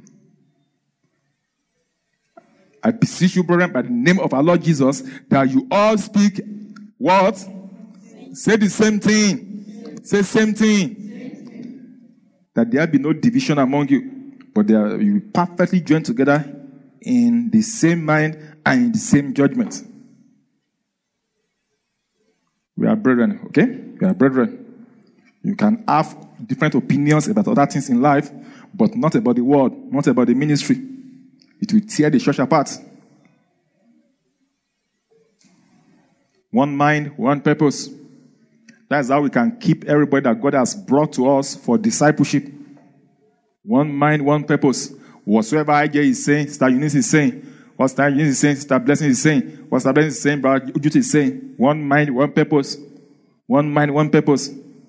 I beseech you, brethren, by the name of our Lord Jesus, that you all speak what? Say the same thing. Say same thing. That there be no division among you, but there you perfectly join together in the same mind and in the same judgment. We are brethren, okay? We are brethren. You can have different opinions about other things in life, but not about the word, not about the ministry. It will tear the church apart. One mind, one purpose. That's how we can keep everybody that God has brought to us for discipleship. One mind, one purpose. Whatsoever I J is saying, Sister Eunice is saying, what Sister Eunice is saying, Sister Blessing is saying, what Sister Blessing is saying, Brother Ujuti is saying. One mind, one purpose. One mind, one purpose.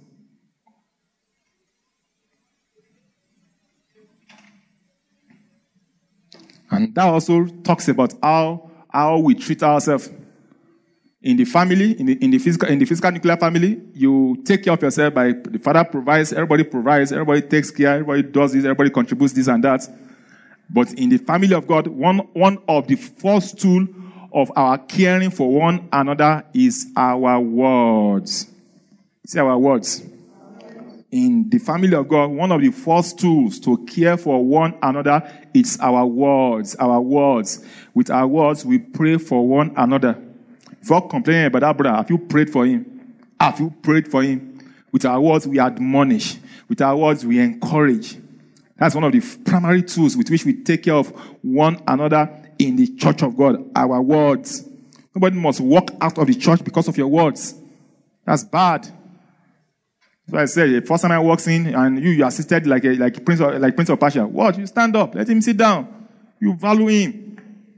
And that also talks about how, how we treat ourselves. In the family, in the, in the physical, in the physical nuclear family, you take care of yourself by the father provides, everybody provides, everybody takes care, everybody does this, everybody contributes this and that. But in the family of God, one, one of the first tool of our caring for one another is our words. See our words. in the family of God, one of the first tools to care for one another is our words. Our words. With our words, we pray for one another. Before complaining about that brother, have you prayed for him? Have you prayed for him? With our words, we admonish. With our words, we encourage. That's one of the primary tools with which we take care of one another in the church of God. Our words. Nobody must walk out of the church because of your words. That's bad. So I said, the first time I walks in and you, you assisted like a, like Prince of, like Prince of Persia. What? You stand up. Let him sit down. You value him.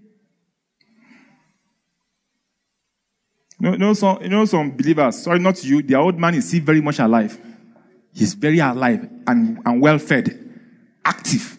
You know, you know, some, you know some believers, sorry, not you, their old man is still very much alive. He's very alive and, and well-fed. Active.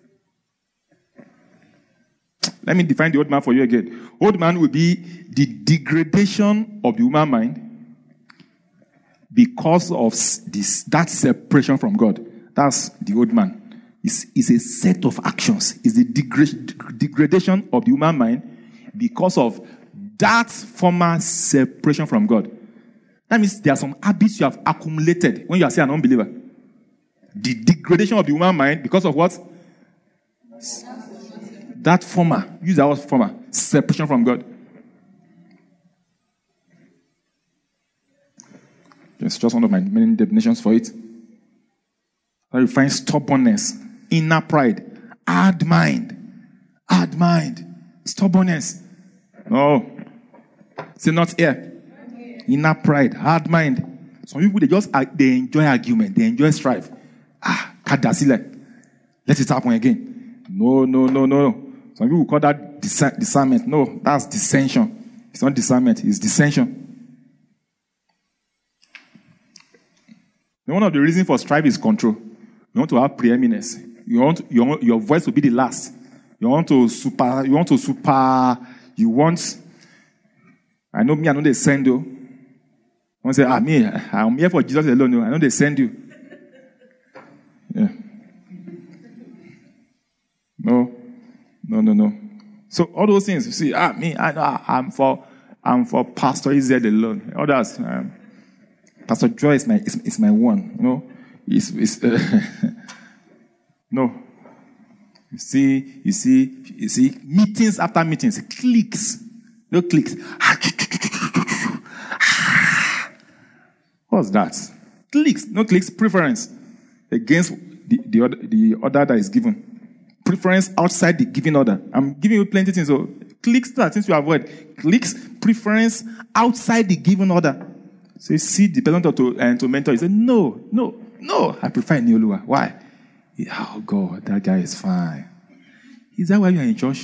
Let me define the old man for you again. Old man will be the degradation of the human mind because of this, that separation from God. That's the old man. It's, it's a set of actions. It's the degra- degradation of the human mind because of that former separation from God. That means there are some habits you have accumulated when you are still an unbeliever. The degradation of the human mind because of what? That former, use that word former, separation from God. It's just one of my many definitions for it. So you find stubbornness, inner pride, hard mind, hard mind, stubbornness. No, say not here. Inner pride, hard mind. Some people they just they enjoy argument, they enjoy strife. Ah, kadasile. Let it happen again. No, no, no, no. Some people call that dis- discernment. No, that's dissension. It's not discernment, it's dissension. One of the reasons for strife is control. You want to have preeminence. You want your, your voice to be the last. You want to super. You want to super. You want. I know me. I know they send you. I want to say, ah, me. I'm here for Jesus alone. I know they send you. Yeah. No, no, no, no. So all those things. You see, ah, me. I know. I'm for. I'm for Pastor Israel alone. Others. Um, Pastor Joy is my is, is my one, you know. It's, it's, uh, no. You see, you see, you see, meetings after meetings, clicks, no clicks. What's that? Clicks, no clicks. Preference against the the other, the order that is given. Preference outside the given order. I'm giving you plenty of things. So clicks, that things you avoid. Clicks, preference outside the given order. So you see the person to, uh, to mentor, you say, no, no, no, I prefer Niolua. Why? Oh, God, that guy is fine. Is that why you are in church?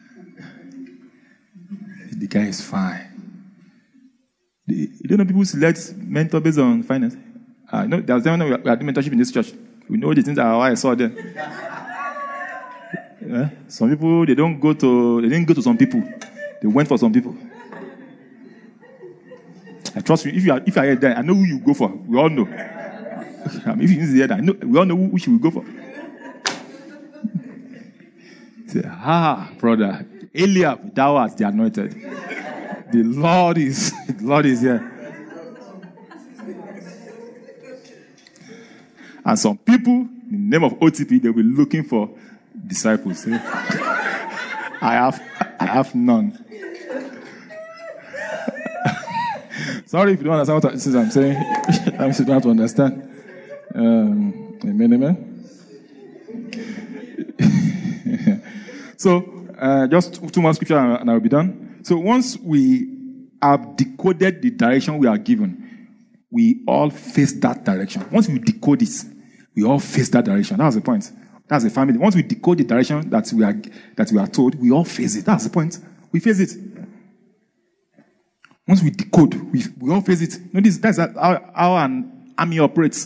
The guy is fine. The, you don't know people select mentor based on finance? Uh, no, there was time when we had mentorship in this church. We know the things that I saw them. Yeah? Some people, they don't go to, they didn't go to some people. They went for some people. I trust you. If you are, if you are there, I know who you go for. We all know. I mean, if you are there, I know, we all know who, who should we go for. Say, ah, brother, Eliab, thou art the anointed. The Lord is, the Lord is here. And some people, in the name of O T P, they will be looking for disciples. I have, I have none. Sorry if you don't understand what I'm saying. I'm still trying to understand. Um, amen, amen. So, uh, just two more scripture and I'll be done. So, once we have decoded the direction we are given, we all face that direction. Once we decode it, we all face that direction. That's the point. That's the family. Once we decode the direction that we are that we are told, we all face it. That's the point. We face it. Once we decode, we, we all face it. You know, this, that's how, how an army operates.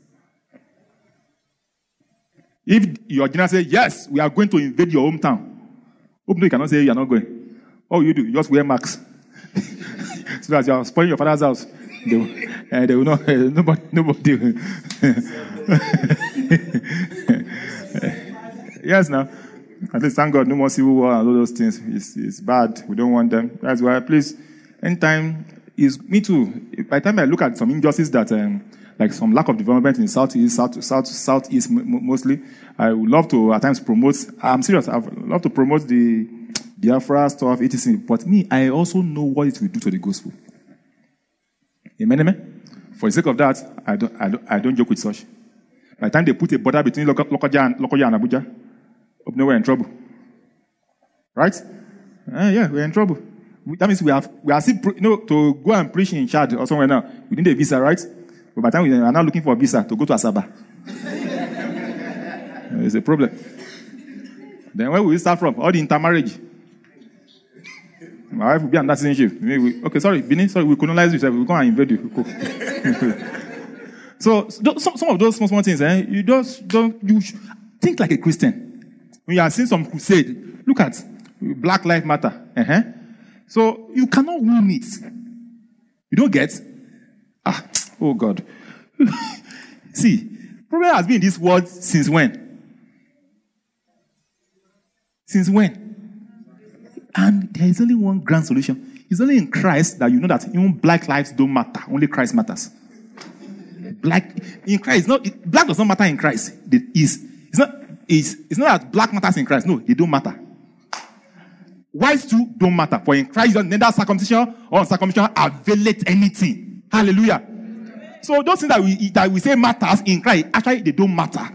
If your general says, yes, we are going to invade your hometown, hope you cannot say you are not going. All you do, you just wear masks. So that you are spoiling your father's house. They will, uh, they will not, uh, nobody, nobody will. Yes, now. At least, thank God, no more civil war and all those things. It's, it's bad. We don't want them. That's why, please, anytime is me too. By the time I look at some injustice that um, like some lack of development in southeast, south, south, southeast mostly. I would love to at times promote. I'm serious. I would love to promote the Biafra stuff, et cetera. But me, I also know what it will do to the gospel. Amen, amen. For the sake of that, I don't, I don't, I don't joke with such. By the time they put a border between Lokoja and, Lokoja and Abuja, we're in trouble. Right? Uh, yeah, we're in trouble. That means we have we are still, you know, to go and preach in Chad or somewhere now. We need a visa, right? But by the time we are now looking for a visa to go to Asaba, it's a problem. Then where will we start from? All the intermarriage. My wife will be under citizenship. We, okay, sorry, Benin, sorry, we colonize you. We go and invade you. So, some, some of those small, small things, eh, you just don't, you think like a Christian. When you are seeing some crusade, look at Black Lives Matter. Uh-huh. So, you cannot win it. You don't get? Ah, oh God. See, problem has been in this world since when? Since when? And there is only one grand solution. It's only in Christ that you know that even black lives don't matter. Only Christ matters. Black in Christ, not black does not matter in Christ. It is it's not it's, it's not that black matters in Christ. No, they don't matter. Whites too don't matter. For in Christ, neither circumcision or uncircumcision availeth anything. Hallelujah. So those things that we that we say matters in Christ, actually they don't matter.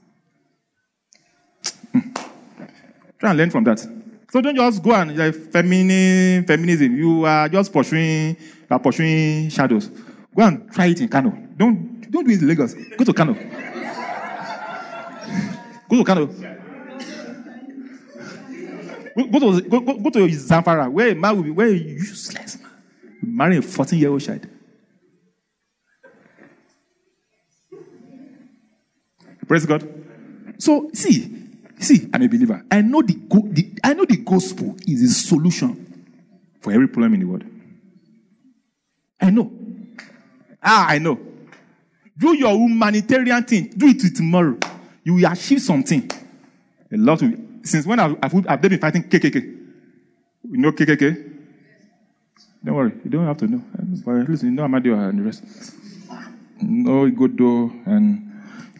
Hmm. Try and learn from that. So don't just go and like feminine, feminism. You are just pursuing, you are pursuing shadows. Go and try it in Kano. Don't don't do it in Lagos. Go to Kano. Go to Kano. Go, go to go, go, go to Zamfara, where a man will be where a useless man marry a fourteen-year-old child. Praise God. So see. See, I'm a believer. I know the, go- the I know the gospel is the solution for every problem in the world. I know. Ah, I know. Do your humanitarian thing. Do it till tomorrow. You will achieve something. A lot of since when I've, I've, I've been fighting K K K. You know K K K? Don't worry, you don't have to know. But at least you know Amadio and the rest. No Igodo and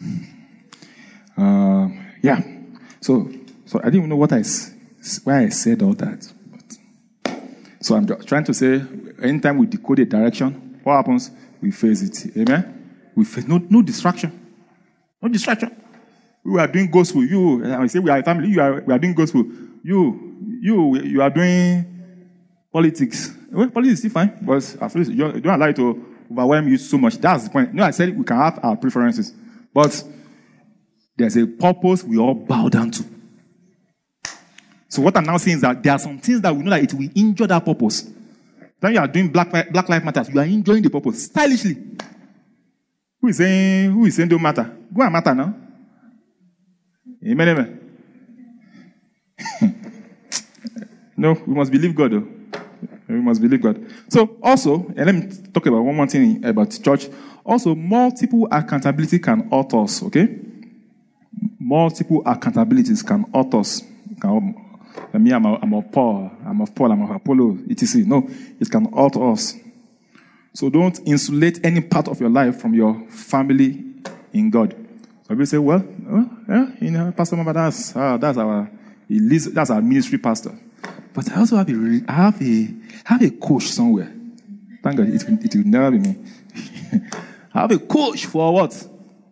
uh, yeah. So, so I didn't even know what I, why I said all that. But, so I'm just trying to say, anytime we decode a direction, what happens? We face it. Amen? We face no, no distraction. No distraction. We are doing gospel. You, I say we are a family. You are, we are doing gospel. You, you, you are doing politics. Well, politics is still fine, but at least you don't allow it to overwhelm you so much. That's the point. You know, I said we can have our preferences, but there's a purpose we all bow down to. So what I'm now saying is that there are some things that we know that it will injure that purpose. When you are doing Black, Black Lives Matter, you are enjoying the purpose stylishly. Who is saying, who is saying don't matter? Go and matter now. Amen, amen. No, we must believe God though. We must believe God. So also, and let me talk about one more thing about church. Also, multiple accountability can hurt us, okay? Multiple accountabilities can hurt us. Can, me, I'm, a, I'm of Paul, I'm of Paul, I'm of Apollo, et cetera. No, it can hurt us. So don't insulate any part of your life from your family in God. So people say, well, well yeah, you know, Pastor Mama, that's, uh, that's our, that's our ministry pastor. But I also have a, I have a, I have a coach somewhere. Thank God, it, it will never be me. I have a coach for what?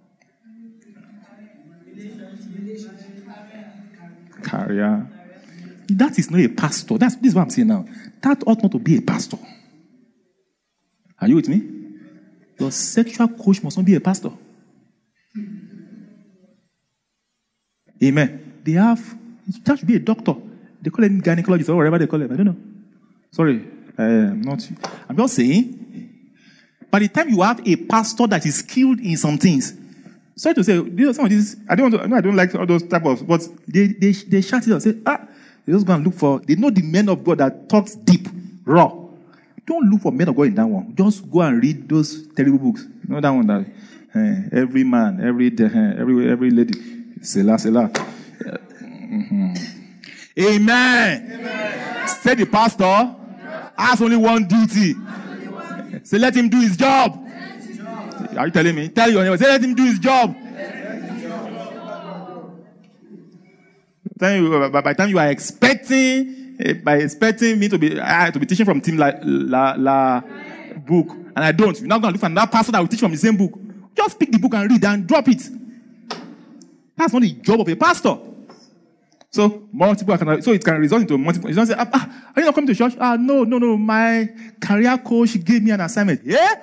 Career. That is not a pastor. That's this is what I'm saying now. That ought not to be a pastor. Are you with me? Your sexual coach must not be a pastor. Amen. They have, that should be a doctor. They call it gynecologist or whatever they call it. I don't know. Sorry. Uh, I'm not. I'm just saying, by the time you have a pastor that is skilled in some things, sorry to say, you know, some of these, I don't want to, I don't like all those type of, but they, they, they shout it out, say, ah, they just go and look for, they know the men of God that talks deep, raw. Don't look for men of God in that one. Just go and read those terrible books. You know that one that, uh, every man, every, uh, every, every lady, Selah, Selah. Uh, mm-hmm. Amen. Amen. Say the pastor yeah. has only one duty. Say, so let him do his job. Are you telling me? Tell your neighbor, say, let him do his job. By the time you are expecting, by expecting me to be uh, to be teaching from Team La, La, La book, and I don't, you're not going to look for another pastor that will teach from the same book. Just pick the book and read and drop it. That's not the job of a pastor. So multiple, so it can result into multiple. You don't say, ah, are you not coming to church? Ah, no, no, no. My career coach gave me an assignment. Yeah.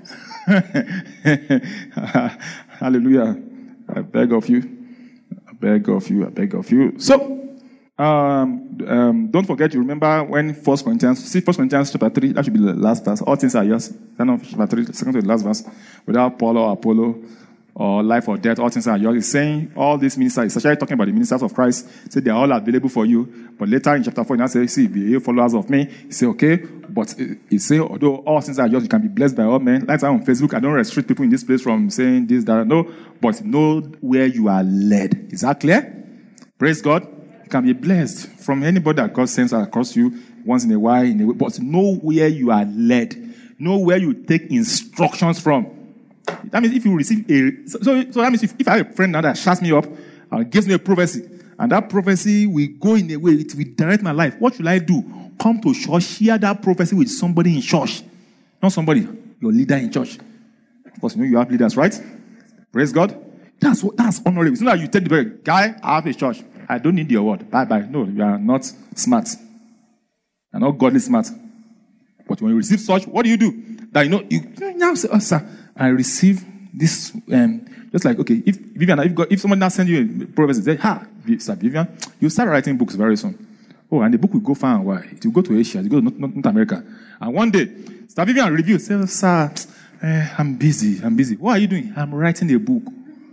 Hallelujah. I beg of you. I beg of you. I beg of you. So, um, um, don't forget, you remember when First Corinthians, see First Corinthians chapter three, that should be the last verse. All things are yours. Kind of chapter three, second to the last verse. Without Paul or Apollo, or life or death, all things are yours. He's saying all these ministers, especially talking about the ministers of Christ, say they are all available for you. But later in chapter four, he now says, see, be you followers of me. He say, okay, but he say, although all things are yours, you can be blessed by all men. Like on Facebook, I don't restrict people in this place from saying this, that, no, but know where you are led. Is that clear? Praise God. You can be blessed from anybody that God sends across you once in a while, in a way, but know where you are led. Know where you take instructions from. That means if you receive a, so, so that means if, if I have a friend now that shuts me up and gives me a prophecy, and that prophecy will go in a way, it will direct my life. What should I do? Come to church, share that prophecy with somebody in church. Not somebody, your leader in church. Of course, you know you have leaders, right? Praise God. That's what, that's honorable. It's not like you tell the very guy, I have a church. I don't need your word. Bye bye. No, you are not smart. You are not godly smart. But when you receive such, what do you do? That you know, you now say, oh, sir, I receive this, um, just like, okay, if Vivian, if, God, if someone now send you a prophecy, say, ha, Sir Vivian, you start writing books very soon. Oh, and the book will go far and wide. It will go to Asia, it will go to North, North America. And one day, Sir Vivian review, say, sir, eh, I'm busy, I'm busy. What are you doing? I'm writing a book.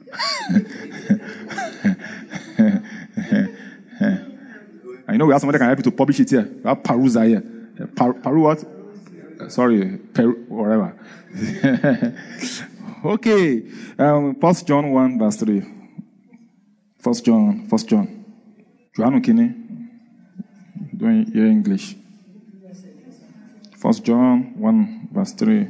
I know we have somebody that can help you to publish it here. We have Paruza here. Par, Paru what? Sorry, Peru, whatever. Okay. Um, First John one, verse three. First John, First John. Johannu Kini. Doing your English. First John one, verse three.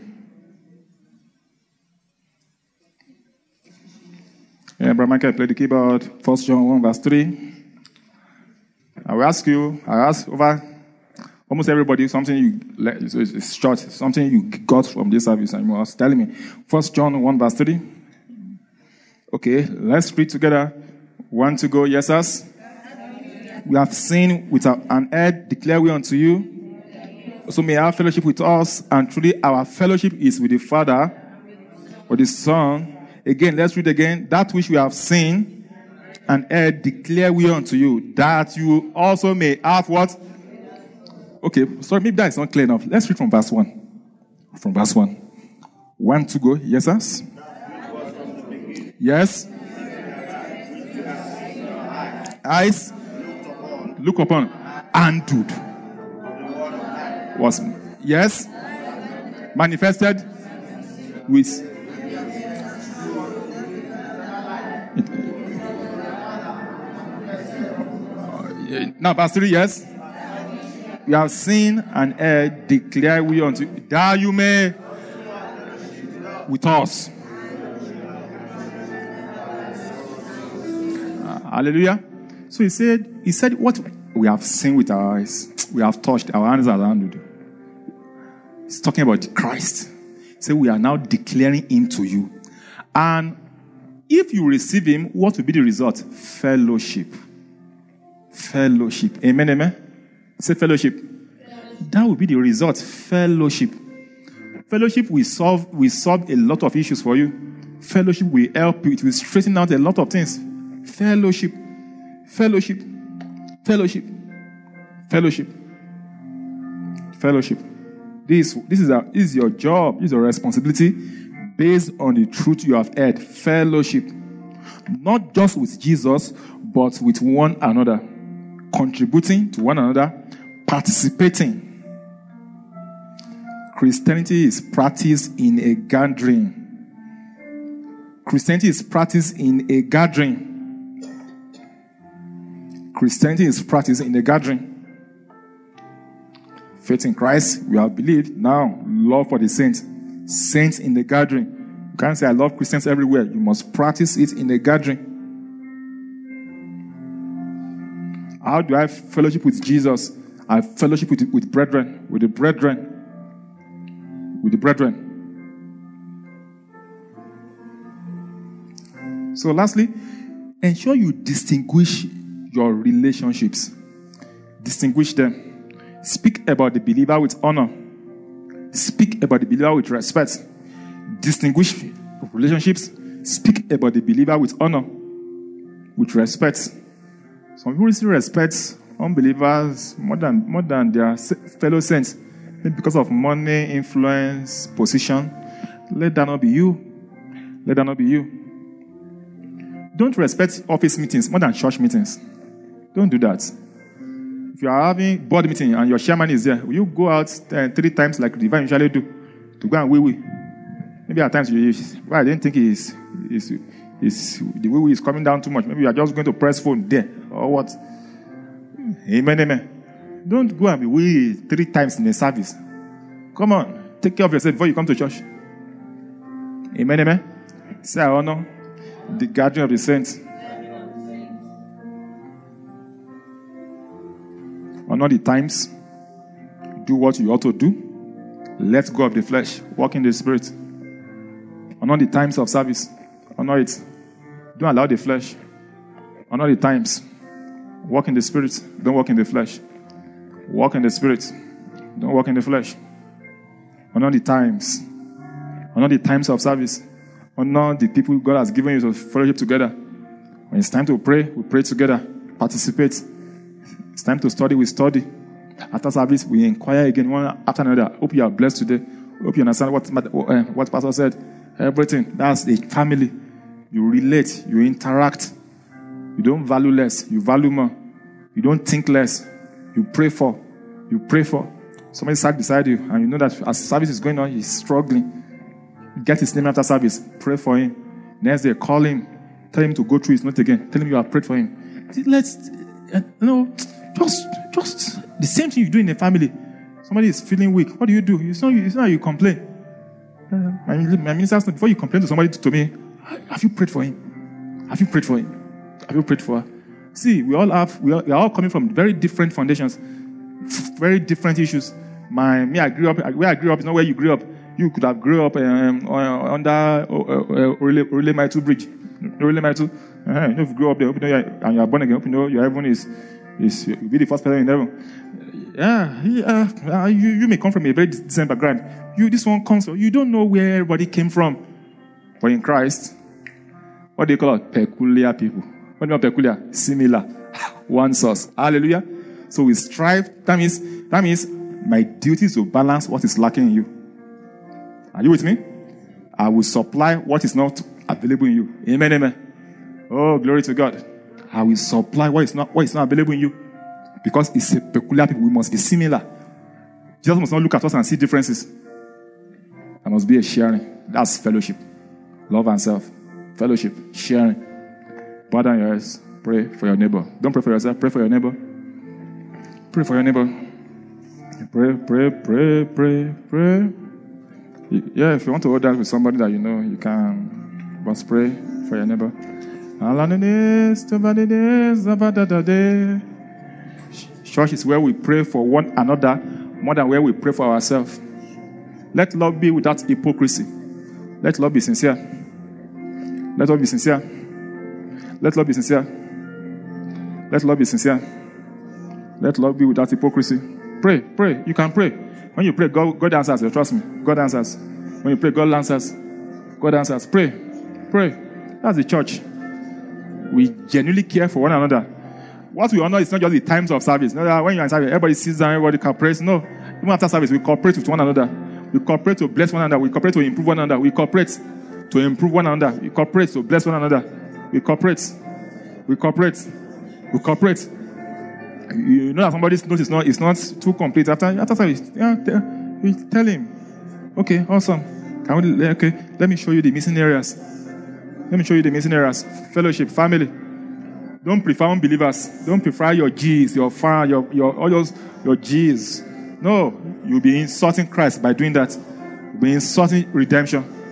Yeah, Brother Michael, play the keyboard. First John one, verse three. I will ask you, I ask over almost everybody, something you, it's short, something you got from this service, and you must tell me. First John one, verse three. Okay, let's read together. One to go, yes, us. We have seen with an head, declare we unto you. So may our fellowship with us, and truly our fellowship is with the Father, with the Son. Again, let's read again. That which we have seen and heard, declare we unto you, that you also may have what? Okay, sorry, maybe that is not clear enough. Let's read from verse one. From verse one. One to go. Yes, sir? Yes? Eyes look upon and did. Was, yes? Manifested with. Now, verse three, yes? We have seen and heard, declare we unto you, that you may with us. Uh, hallelujah. So he said, he said, what we have seen with our eyes, we have touched, our hands are handled. He's talking about Christ. He said, we are now declaring him to you. And if you receive him, what will be the result? Fellowship. Fellowship. Amen, amen. Say fellowship. That will be the result. Fellowship. Fellowship will solve, will solve a lot of issues for you. Fellowship will help you. It will straighten out a lot of things. Fellowship. Fellowship. Fellowship. Fellowship. Fellowship. This, this, is a, this is your job. This is your responsibility based on the truth you have heard. Fellowship. Not just with Jesus, but with one another. Contributing to one another, participating. Christianity is practiced in a gathering. Christianity is practiced in a gathering. Christianity is practiced in a gathering. Faith in Christ, we have believed. Now, love for the saints. Saints in the gathering. You can't say, I love Christians everywhere. You must practice it in a gathering. How do I fellowship with Jesus? I fellowship with, with brethren, with the brethren, with the brethren. So lastly, ensure you distinguish your relationships. Distinguish them. Speak about the believer with honor. Speak about the believer with respect. Distinguish relationships. Speak about the believer with honor, with respect. Some people still respect unbelievers more than more than their fellow saints, maybe because of money, influence, position. Let that not be you. Let that not be you. Don't respect office meetings more than church meetings. Don't do that. If you are having board meeting and your chairman is there, will you go out uh, three times like the divine usually do to go and wee wee? Maybe at times you, well, I didn't think is is is the wee wee is coming down too much. Maybe you are just going to press phone there or what? Amen, amen. Don't go and be wee three times in a service. Come on, take care of yourself before you come to church. Amen, amen. Say I honor the gathering of the saints. Honor the times. Do what you ought to do. Let go of the flesh. Walk in the spirit. Honor the times of service. Honor it. Don't allow the flesh. Honor the times. Walk in the spirit. Don't walk in the flesh. Walk in the spirit. Don't walk in the flesh. Honor the times. Honor the times of service. Honor the people God has given you to fellowship together. When it's time to pray, we pray together. Participate. It's time to study, we study. After service, we inquire again one after another. Hope you are blessed today. Hope you understand what uh, what Pastor said. Everything. That's a family. You relate. You interact. You don't value less. You value more. You don't think less. You pray for. You pray for. Somebody sat beside you, and you know that as service is going on, he's struggling. Get his name after service. Pray for him. Next day, call him. Tell him to go through his note again. Tell him you have prayed for him. Let's, uh, you know, just, just the same thing you do in a family. Somebody is feeling weak. What do you do? It's not, it's not you complain. Uh, my, my minister said, before you complain to somebody to, to me, have you prayed for him? Have you prayed for him? Have you prayed for her? See, we all have, we are, we are all coming from very different foundations, very different issues. My, me, I grew up, where I grew up is not where you grew up. You could have grew up um, under uh, uh, Orele Maitu Bridge. Orele Maitu. Uh-huh. You know, if you grew up there, you know, and you are born again, you know your heaven is, is you'll be the first person in heaven. Yeah, yeah uh, you, you may come from a very decent background. You, this one comes from, you don't know where everybody came from. But in Christ, what do you call it? Peculiar people. What do you mean peculiar? Similar. One source. Hallelujah. So we strive. That means, that means my duty is to balance what is lacking in you. Are you with me? I will supply what is not available in you. Amen, amen. Oh, glory to God. I will supply what is not what is not available in you. Because it's a peculiar people. We must be similar. Jesus must not look at us and see differences. There must be a sharing. That's fellowship. Love and self. Fellowship. Sharing. Bow down your eyes. Pray for your neighbor. Don't pray for yourself. Pray for your neighbor. Pray for your neighbor. Pray, pray, pray, pray, pray. Yeah, if you want to order with somebody that you know, you can. But pray for your neighbor. Church is where we pray for one another more than where we pray for ourselves. Let love be without hypocrisy. Let love be sincere. Let love be sincere. Let love be sincere. Let love be sincere. Let love be without hypocrisy. Pray, pray. You can pray. When you pray, God, God answers. Trust me. God answers. When you pray, God answers. God answers. Pray. Pray. That's the church. We genuinely care for one another. What we honor is not just the times of service. No, when you're in service, everybody sits down, everybody cooperates. No. Even after service, we cooperate with one another. We cooperate to bless one another. We cooperate to improve one another. We cooperate to improve one another. We cooperate to bless one another. We cooperate. We cooperate. We cooperate. You know that somebody's note is not, is not too complete. After, after service, yeah, we tell him, okay, awesome. Can we, okay, let me show you the missing areas. Let me show you the missing areas. Fellowship, family. Don't prefer unbelievers. Don't prefer your G's, your far, your your all those your G's. No, you'll be insulting Christ by doing that. You'll be insulting redemption.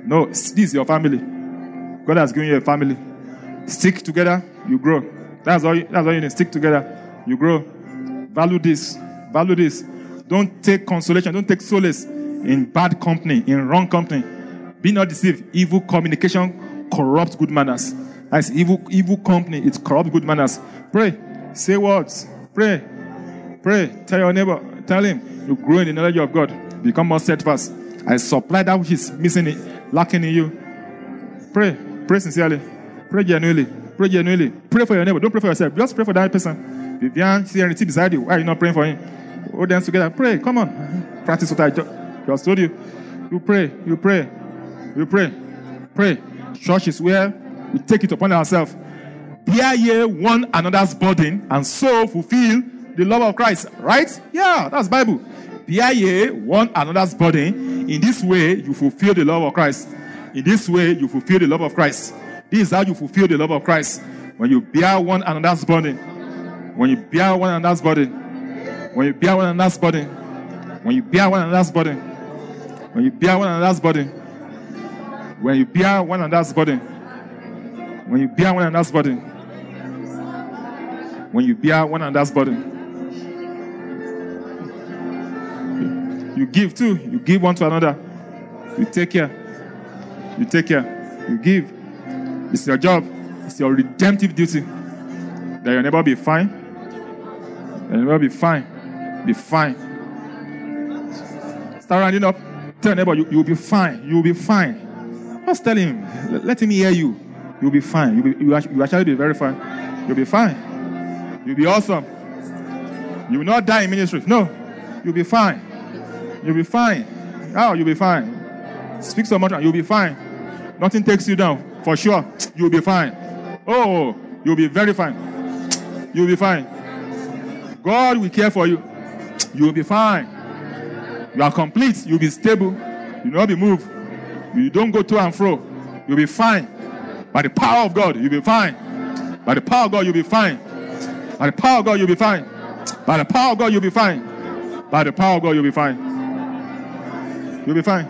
No, this is your family. God has given you a family. Stick together, you grow. That's all you, that's all you need. Stick together, you grow. Value this. Value this. Don't take consolation. Don't take solace in bad company, in wrong company. Be not deceived. Evil communication corrupts good manners. As evil, evil company, it corrupts good manners. Pray. Say words. Pray. Pray. Tell your neighbor. Tell him. You grow in the knowledge of God. Become more steadfast. I supply that which is missing, lacking in you. Pray. Pray sincerely. Pray genuinely. Pray genuinely. Pray for your neighbor. Don't pray for yourself. Just pray for that person. Vivian, see anything beside you. Why are you not praying for him? Hold hands together. Pray. Come on. Practice what I just told you. You pray. You pray. You pray. Pray. Church is where we take it upon ourselves. Bear ye one another's burden and so fulfill the love of Christ. Right? Yeah, that's Bible. Bear ye one another's burden. In this way, you fulfill the love of Christ. In this way, you fulfill the love of Christ. This is how you fulfill the love of Christ. When you bear one another's burden. When you bear one another's burden. When you bear one another's burden. When you bear one another's burden. When you bear one another's burden. When you bear one another's burden. When you bear one another's burden. When you bear one another's burden. You give too. You give one to another. You take care. You take care. You give. It's your job. It's your redemptive duty. That your neighbor be fine. That your neighbor be fine. Be fine. Start rounding up. Tell your neighbor, you, you'll be fine. You'll be fine. Just tell him. Let, let him hear you. You'll be fine. You'll, be, you'll actually be very fine. You'll be fine. You'll be awesome. You will not die in ministry. No. You'll be fine. You'll be fine. Oh, you'll be fine. Speak so much and you'll be fine. Nothing takes you down. For sure. You'll be fine. Oh, you'll be very fine. You'll be fine. God will care for you. You'll be fine. You are complete. You'll be stable. You will not be moved. You don't go to and fro. You'll be fine. By the power of God, you'll be fine. By the power of God, you'll be fine. By the power of God, you'll be fine. By the power of God, you'll be fine. By the power of God, you'll be fine. You'll be fine.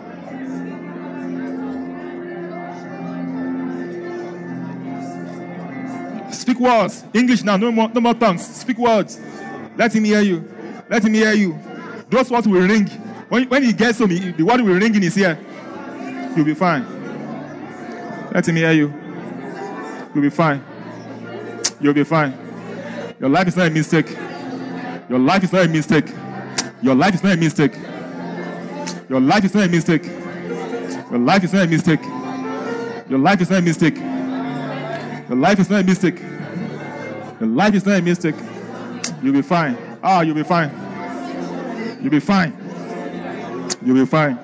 Speak words. English now, no more, no more tongues. Speak words. Let him hear you. Let him hear you. Those words will ring. When, when he gets home, he, the word will ring in his ear. You'll be fine. Let him hear you. You'll be fine. You'll be fine. Your life is not a mistake. Your life is not a mistake. Your life is not a mistake. Your life is not a mistake. Your life is not a mistake. Your life is not a mistake. Your life is not a mistake. Your life is not a mistake. You'll be fine. Ah, you'll be fine. You'll be fine. You'll be fine.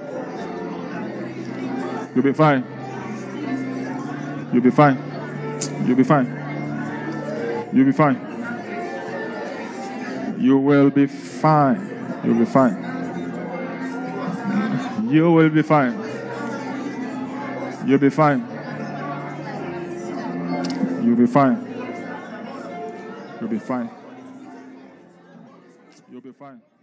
You'll be fine. You'll be fine. You'll be fine. You'll be fine. You will be fine. You'll be fine. You will be fine. You'll be fine. You'll be fine. You'll be fine. You'll be fine.